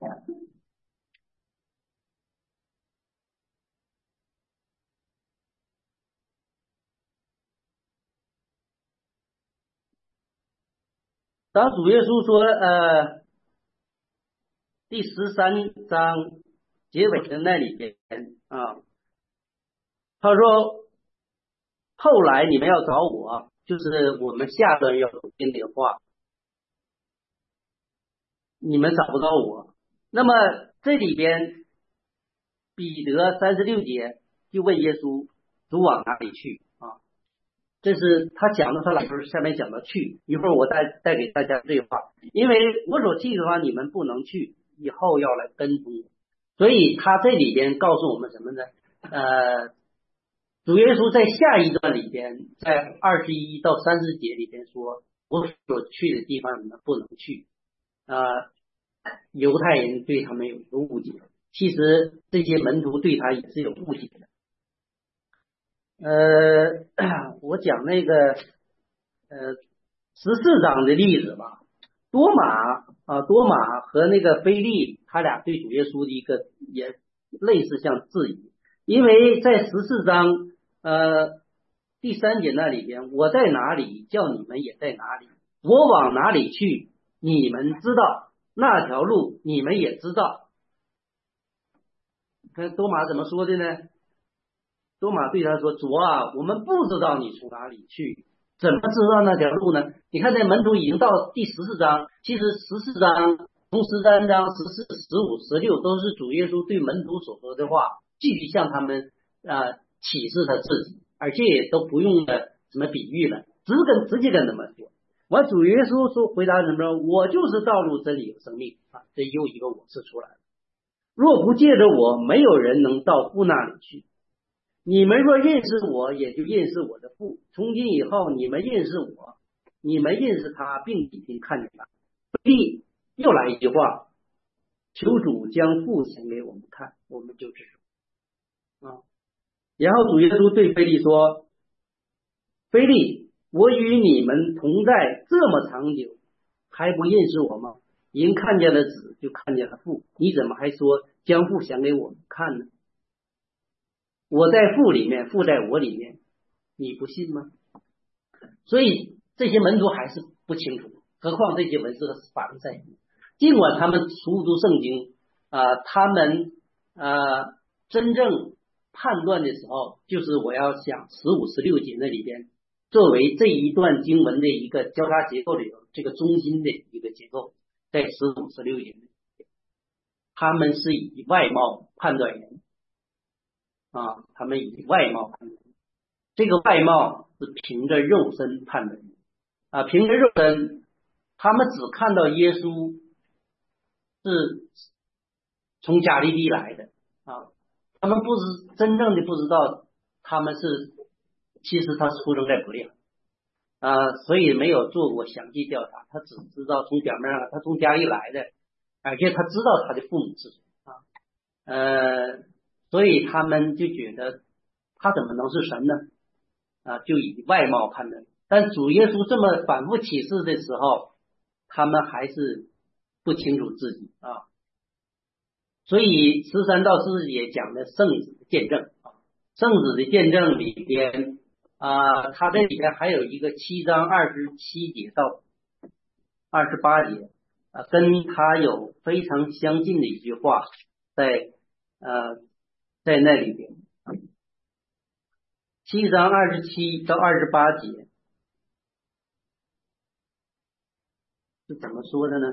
当主耶稣说呃第十三章结尾的那里边啊，他说后来你们要找我，就是我们下段要读经的话，你们找不到我。那么这里边彼得三十六节就问耶稣主往哪里去啊？这是他讲的，他老师下面讲到去，一会儿我带带给大家这话，因为我所去的话你们不能去，以后要来跟从我。所以他这里边告诉我们什么呢？呃，主耶稣在下一段里边，在二十一到三十节里边说，我所去的地方你们不能去啊、呃。犹太人对他们有一个误解，其实这些门徒对他也是有误解的。呃，我讲那个呃十四章的例子吧，多马啊，多马和那个腓利，他俩对主耶稣的一个也类似像质疑，因为在十四章呃第三节那里边，我在哪里，叫你们也在哪里，我往哪里去，你们知道，那条路你们也知道。看多马怎么说的呢？多马对他说：主啊，我们不知道你从哪里去，怎么知道那条路呢？你看这门徒已经到第十四章，其实十四章从十三章、十四、十五、十六都是主耶稣对门徒所说的话，继续向他们呃启示他自己，而且也都不用了什么比喻了，直跟直接跟他们说。完，主耶稣说回答什么？我就是道路、真理和生命啊！这又一个我是出来了。若不借着我，没有人能到父那里去。你们若认识我，也就认识我的父。从今以后，你们认识我，你们认识他，并已经看见他。腓利又来一句话：求主将父显给我们看，我们就知道啊。然后主耶稣对腓利说：腓利，我与你们同在这么长久，还不认识我吗？人看见了子，就看见了父，你怎么还说将父显给我们看呢？我在父里面，父在我里面，你不信吗？所以这些门徒还是不清楚，何况这些文士和法利赛人，尽管他们熟读圣经啊、呃，他们呃真正判断的时候，就是我要想十五、十六节那里边，作为这一段经文的一个交叉结构里头这个中心的一个结构，在十五、十六节，他们是以外貌判断人。啊，他们以外貌判断，这个外貌是凭着肉身判断啊，凭着肉身，他们只看到耶稣是从加利利来的啊，他们不知真正的不知道他们是其实他出生在伯利恒啊，所以没有做过详细调查，他只知道从表面上他从加利来的，而且他知道他的父母是谁啊，呃。所以他们就觉得他怎么能是神呢？啊，就以外貌判断。但主耶稣这么反复启示的时候，他们还是不清楚自己啊。所以十三到四十节讲的圣子的见证啊，圣子的见证里边啊，它这里边还有一个七章二十七节到二十八节啊，跟它有非常相近的一句话在呃在那里边。七章二十七到二十八节是怎么说的呢？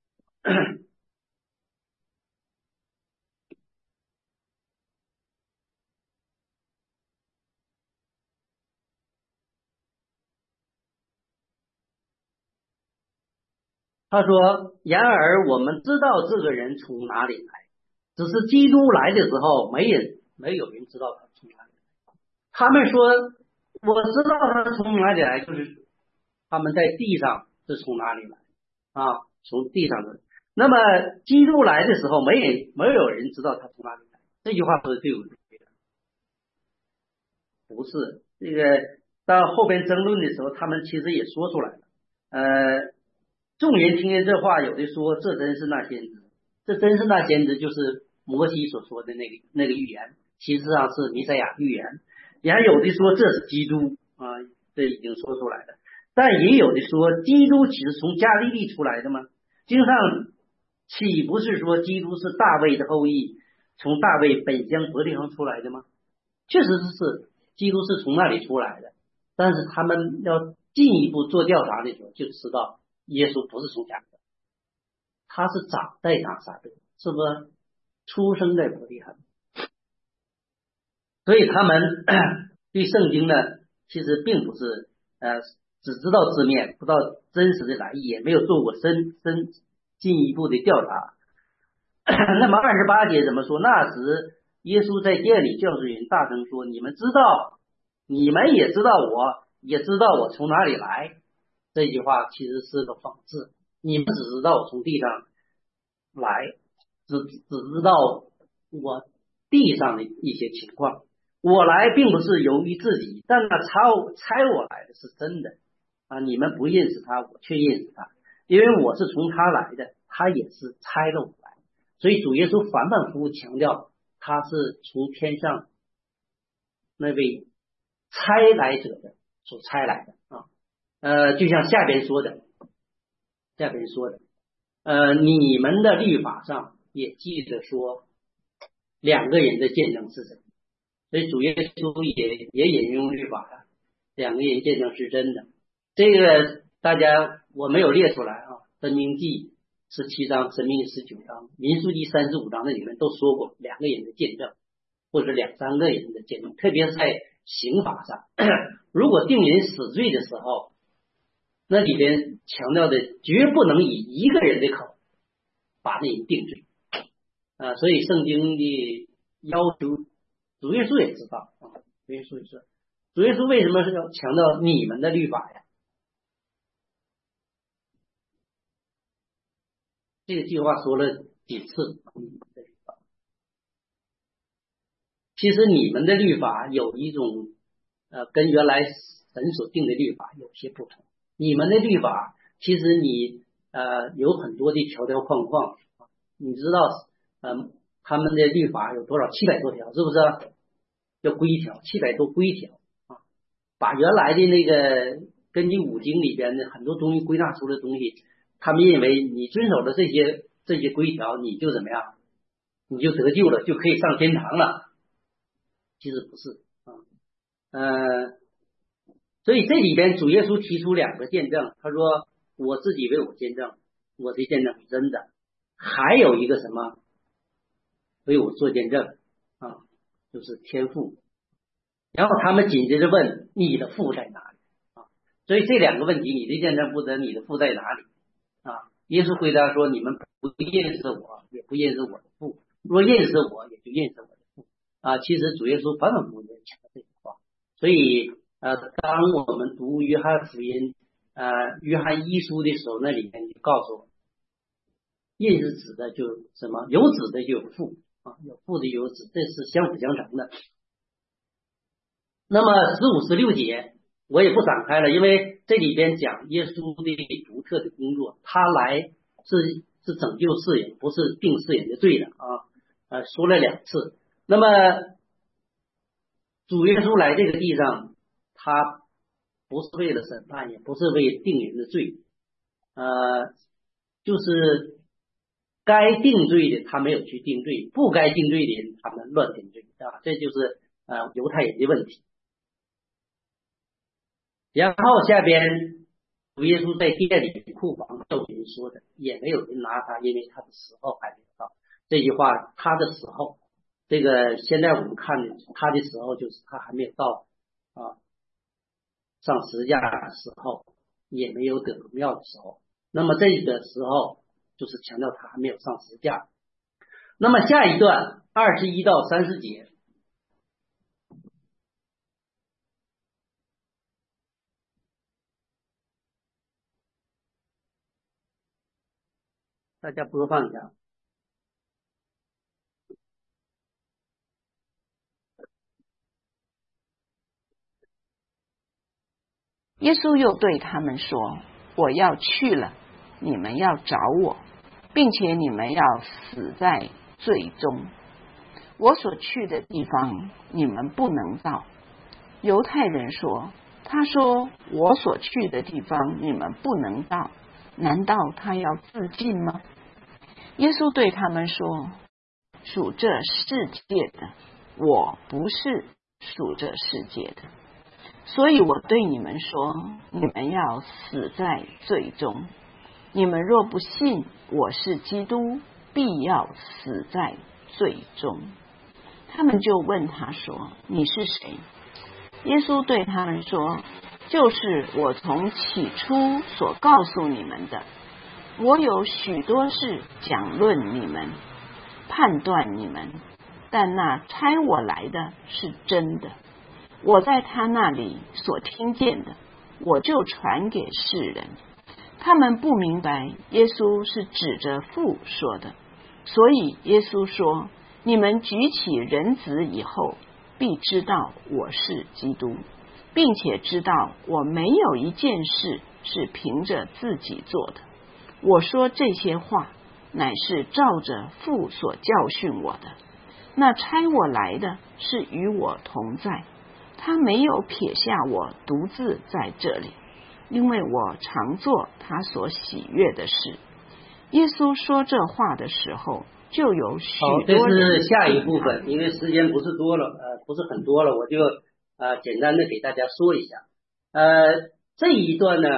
他说：然而我们知道这个人从哪里来，只是基督来的时候，没人没有人知道他从哪里来。他们说我知道他从哪里来，就是他们在地上是从哪里来啊？从地上的。那么基督来的时候，没人没有人知道他从哪里来。这句话说的对不对？不是，这个到后边争论的时候，他们其实也说出来了。呃，众人听见这话，有的说这真是那先知，这真是那先知，就是摩西所说的那个那个预言，其实上是弥赛亚预言。然后有的说这是基督啊，这已经说出来了。但也有的说基督岂是从加利利出来的吗？经上岂不是说基督是大卫的后裔，从大卫本乡伯利恒出来的吗？确实是基督是从那里出来的，但是他们要进一步做调查的时候，就知道耶稣不是从加利利，他是长在拿撒勒，是不是出生在伯利恒？所以他们对圣经呢，其实并不是呃只知道字面，不知道真实的来意，也没有做过深深进一步的调查。那么二十八节怎么说？那时耶稣在店里教训人，大声说：你们知道，你们也知道我，也知道我从哪里来。这句话其实是个讽刺，你们只知道我从地上来，只只知道我地上的一些情况。我来并不是由于自己，但那差差我来的是真的啊！你们不认识他，我却认识他，因为我是从他来的，他也是差了我来。所以主耶稣反反复复强调，他是从天上那位差来者的所差来的啊。呃，就像下边说的，下边说的，呃，你们的律法上也记着说，两个人的见证是什么？所以主耶稣也也引用律法了，两个人见证是真的。这个大家我没有列出来啊，申命记十七章、申命十九章、民数记三十五章那里面都说过两个人的见证，或者两三个人的见证，特别是在刑法上，如果定人死罪的时候，那里边强调的绝不能以一个人的口把那人定罪啊，所以圣经的要求。主耶稣也知道啊，主耶稣也知道，主耶稣为什么是要强调你们的律法呀？这个句话说了几次？其实你们的律法有一种呃，跟原来神所定的律法有些不同。你们的律法其实你呃有很多的条条框框，你知道呃他们的律法有多少？七百多条，是不是？叫规条，七百多规条啊，把原来的那个根据五经里边的很多东西归纳出的东西，他们认为你遵守了这些这些规条，你就怎么样，你就得救了，就可以上天堂了。其实不是啊，呃，所以这里边主耶稣提出两个见证，他说我自己为我见证，我的见证是真的，还有一个什么为我做见证啊，就是天父。然后他们紧接着问你的父在哪里啊？所以这两个问题，你的见证不真，你的父在哪里啊？耶稣回答说：你们不认识我，也不认识我的父。若认识我，也就认识我的父啊。其实主耶稣反反复复的强调这句话。所以呃，当我们读约翰福音呃约翰一书的时候，那里面就告诉我，认识子的就什么，有子的就有父啊，有父的有子，这是相辅相成的。那么十五、十六节我也不展开了，因为这里边讲耶稣的独特的工作，他来是是拯救世人，不是定世人的罪的啊。呃，说了两次。那么主耶稣来这个地上，他不是为了审判，也不是为定人的罪，呃，就是该定罪的他没有去定罪，不该定罪的人他们乱定罪啊，这就是呃犹太人的问题。然后下边主耶稣在殿里库房受人说的，也没有人拿他，因为他的时候还没有到。这句话他的时候，这个现在我们看的他的时候就是他还没有到啊上十字架的时候，也没有得荣耀的时候。那么这个时候就是强调他还没有上十字架。那么下一段二十一到三十节，大家播放一下。 耶稣又对他们说：我要去了，你们要找我，并且你们要死在罪中。我所去的地方，你们不能到。犹太人说：他说我所去的地方，你们不能到，难道他要自尽吗？耶稣对他们说：属这世界的，我不是属这世界的。所以我对你们说，你们要死在罪中。你们若不信我是基督，必要死在罪中。他们就问他说：你是谁？耶稣对他们说：就是我从起初所告诉你们的。我有许多事讲论你们，判断你们，但那差我来的是真的。我在他那里所听见的，我就传给世人。他们不明白耶稣是指着父说的，所以耶稣说：你们举起人子以后，必知道我是基督，并且知道我没有一件事是凭着自己做的。我说这些话，乃是照着父所教训我的。那差我来的是与我同在，他没有撇下我独自在这里，因为我常做他所喜悦的事。耶稣说这话的时候，就有许多人。 好，这是下一部分，因为时间不是多了，呃，不是很多了，我就呃简单的给大家说一下。呃，这一段呢，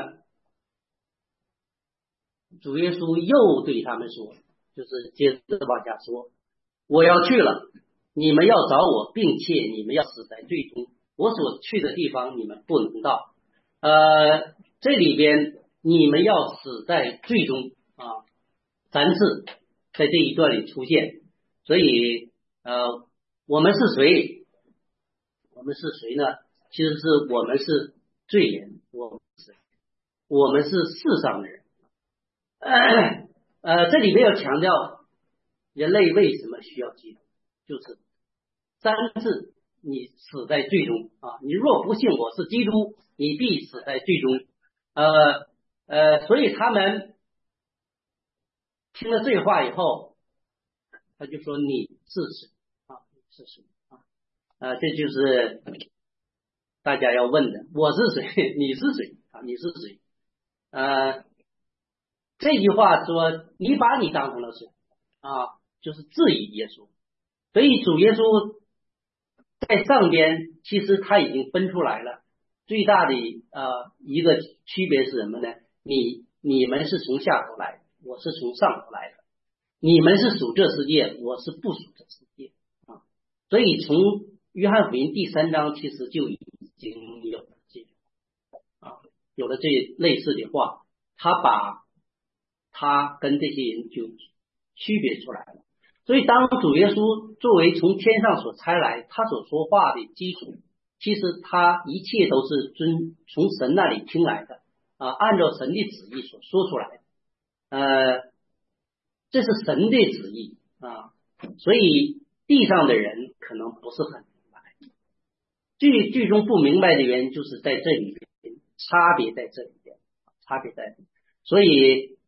主耶稣又对他们说，就是接着往下说，我要去了，你们要找我，并且你们要死在罪中。我所去的地方你们不能到。呃，这里边你们要死在罪中啊，三次在这一段里出现。所以呃，我们是谁？我们是谁呢？其实是我们是罪人，我们是我们是世上的人。呃, 呃这里面要强调人类为什么需要基督，就是三次你死在罪中啊！你若不信我是基督，你必死在罪中。呃呃，所以他们听了这话以后，他就说你是谁啊？是谁啊？呃，这就是大家要问的，我是谁？你是谁啊？你是谁？呃，这句话说你把你当成了谁啊？就是质疑耶稣。所以主耶稣在上边其实他已经分出来了，最大的呃一个区别是什么呢？你你们是从下头来的，我是从上头来的。你们是属这世界，我是不属这世界啊。所以从约翰福音第三章其实就已经有了这啊，有了这类似的话，他把他跟这些人就区别出来了。所以当主耶稣作为从天上所差来，他所说话的基础，其实他一切都是遵从神那里听来的啊，按照神的旨意所说出来的。呃，这是神的旨意啊，所以地上的人可能不是很明白，最最终不明白的原因就是在这里边，差别在这里边，差别在这里。所以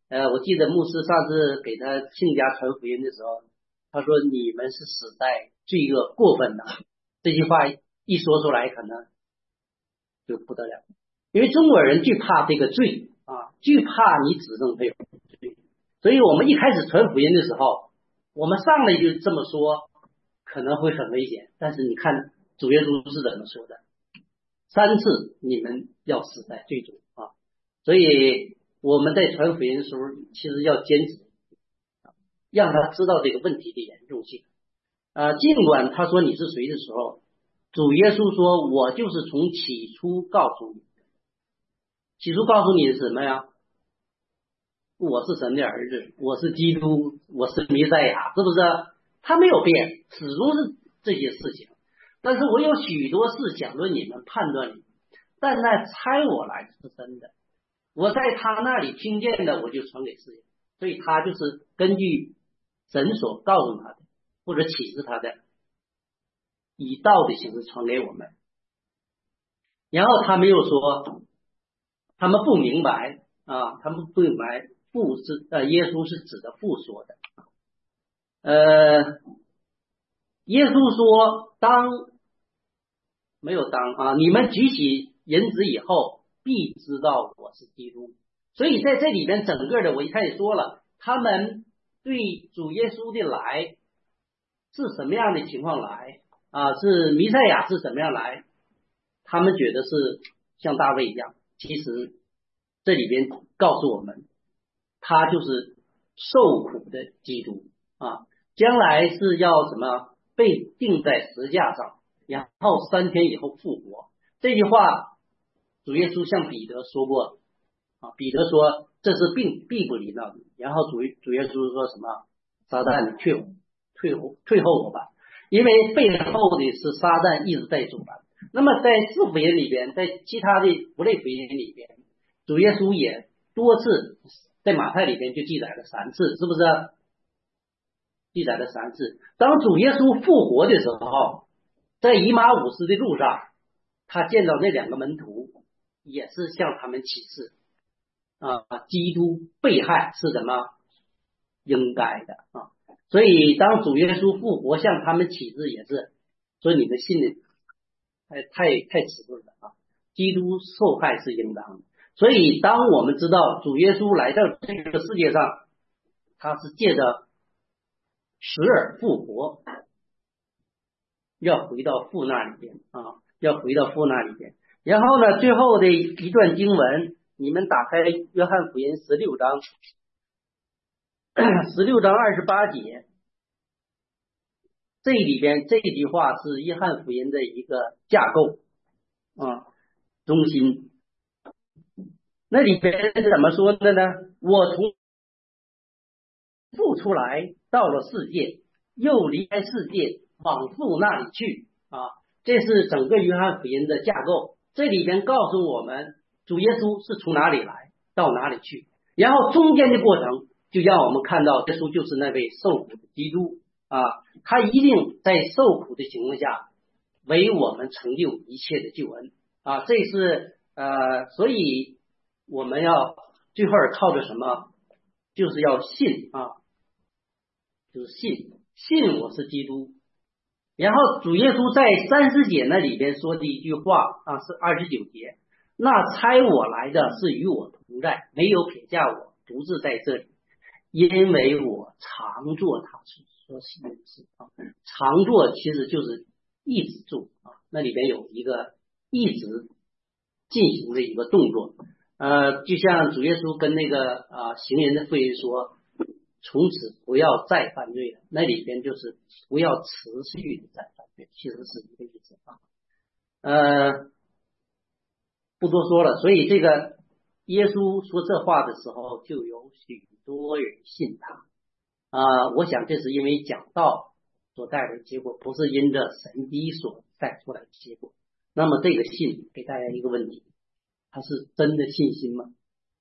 呃，我记得牧师上次给他亲家传福音的时候，他说你们是死在罪恶过分的，这句话一说出来可能就不得了，因为中国人惧怕这个罪啊，惧怕你指证他有罪，所以我们一开始传福音的时候，我们上来就这么说，可能会很危险。但是你看主耶稣是怎么说的，三次你们要死在罪中啊，所以我们在传福音的时候，其实要坚持，让他知道这个问题的严重性。呃，尽管他说你是谁的时候，主耶稣说我就是从起初告诉你，起初告诉你是什么呀？我是神的儿子，我是基督，我是弥赛亚，是不是？他没有变，始终是这些事情。但是我有许多事讲论你们，判断你们，但那差我来的是真的，我在他那里听见的，我就传给世人。所以他就是根据神所告诉他的，或者启示他的，以道的形式传给我们。然后他没有说他们不明白啊，他们不明白父是呃耶稣是指的父说的。呃，耶稣说当没有当啊，你们举起人子以后，必知道我是基督。所以在这里边整个的，我一开始说了，他们对主耶稣的来是什么样的情况来啊？是弥赛亚是怎么样来？他们觉得是像大卫一样，其实这里边告诉我们，他就是受苦的基督啊，将来是要什么被钉在十字架上，然后三天以后复活。这句话主耶稣向彼得说过啊，彼得说这是并必不临到你，然后主主耶稣说什么？撒旦退退后退后我吧，因为背后的是撒旦一直在阻拦。那么在四福音里边，在其他的不类福音里边，主耶稣也多次在马太里边就记载了三次，是不是？记载了三次。当主耶稣复活的时候，在以马忤斯的路上，他见到那两个门徒，也是向他们启示啊，基督被害是什么应该的啊。所以当主耶稣复活向他们启示，也是说你们信的太太太迟钝了啊！基督受害是应当的。所以当我们知道主耶稣来到这个世界上，他是借着死而复活，要回到父那里边啊，要回到父那里边。然后呢，最后的一段经文，你们打开约翰福音十六章，十六章二十八节，这里边这句话是约翰福音的一个架构啊，中心。那里边是怎么说的呢？我从父出来，到了世界，又离开世界，往父那里去啊。这是整个约翰福音的架构。这里边告诉我们，主耶稣是从哪里来，到哪里去，然后中间的过程就让我们看到，耶稣就是那位受苦的基督啊，他一定在受苦的情况下，为我们成就一切的救恩啊。这是呃，所以我们要最后靠着什么？就是要信啊，就是信，信我是基督。然后主耶稣在三十节那里边说的一句话啊，是二十九节，那差我来的是与我同在，没有撇下我独自在这里，因为我常做他所行的事啊。常做其实就是一直做啊，那里边有一个一直进行的一个动作。呃，就像主耶稣跟那个啊、呃、行人的妇人说，从此不要再犯罪了，那里边就是不要持续的再犯罪，其实是一个意思啊。呃，不多说了。所以这个耶稣说这话的时候，就有许多人信他啊、呃。我想这是因为讲道所带来的结果，不是因着神迹所带出来的结果。那么这个信给大家一个问题，他是真的信心吗？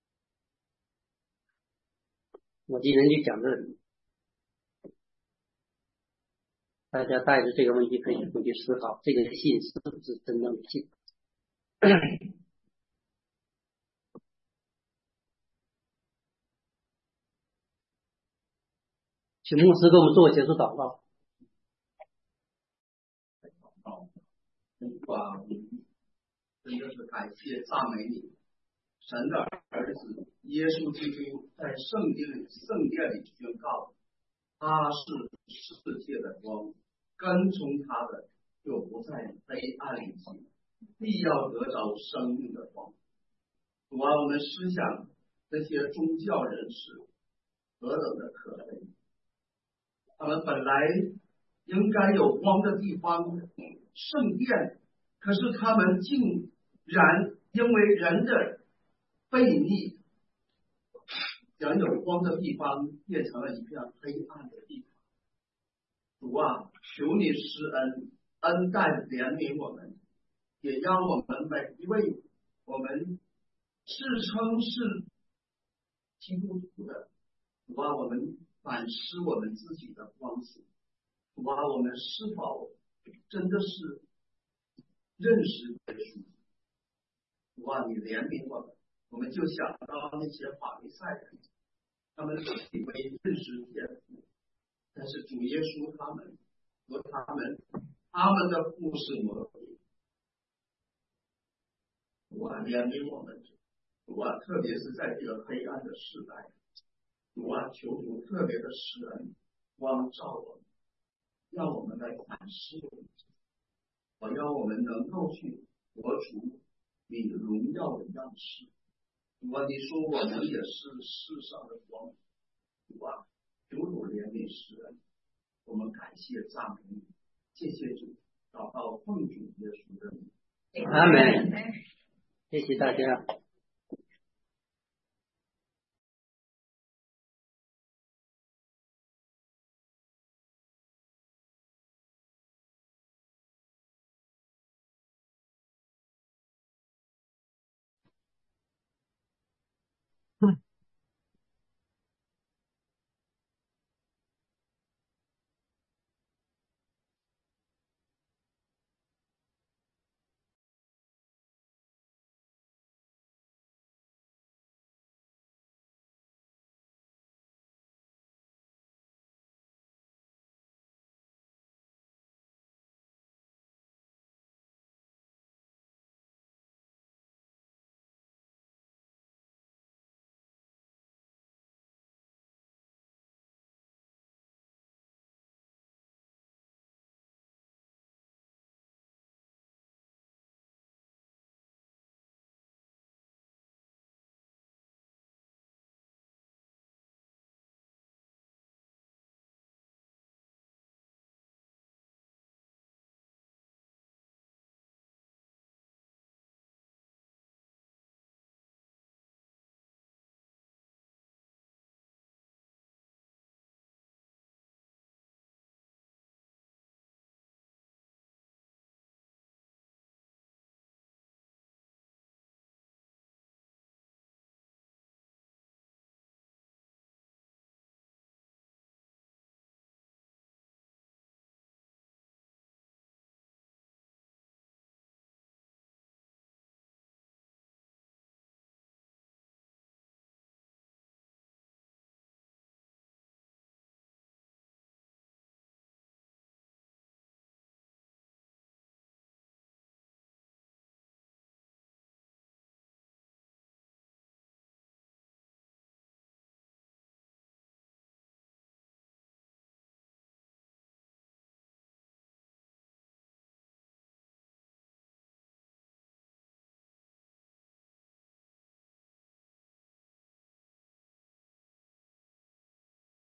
我今天就讲这里，大家带着这个问题可以回去思考，这个信是不是真正的信？ 请牧师给我们做结束祷告。 好，主啊，真的是感谢赞美你，神的儿子耶稣基督在圣殿圣殿里宣告，他是世界的光，跟从他的就不在黑暗里行，必要得着生命的光。主啊，我们思想那些宗教人士何等的可悲，他们本来应该有光的地方，圣殿，可是他们竟然因为人的悖逆，将有光的地方变成了一片黑暗的地方。主啊，求你施恩，恩待怜悯我们，也让我们每一位我们自称是基督徒的，主啊，我们反思我们自己的光景。主啊，我们是否真的是认识耶稣？主啊，你怜悯我们，我们就想到那些法利赛人，他们以为认识天父，但是主耶稣他们和他们他们的父是魔鬼。主啊，怜悯我们，主啊，特别是在这个黑暗的时代，主啊，求主特别的施恩，光照我们，让我们来反思我们，我要我们能够去活出你荣耀的样式。主啊，你说我们也是世上的光，主啊，求主怜悯施恩，我们感谢赞美你，谢谢主，祷告奉主耶稣的名， 阿门。谢谢大家。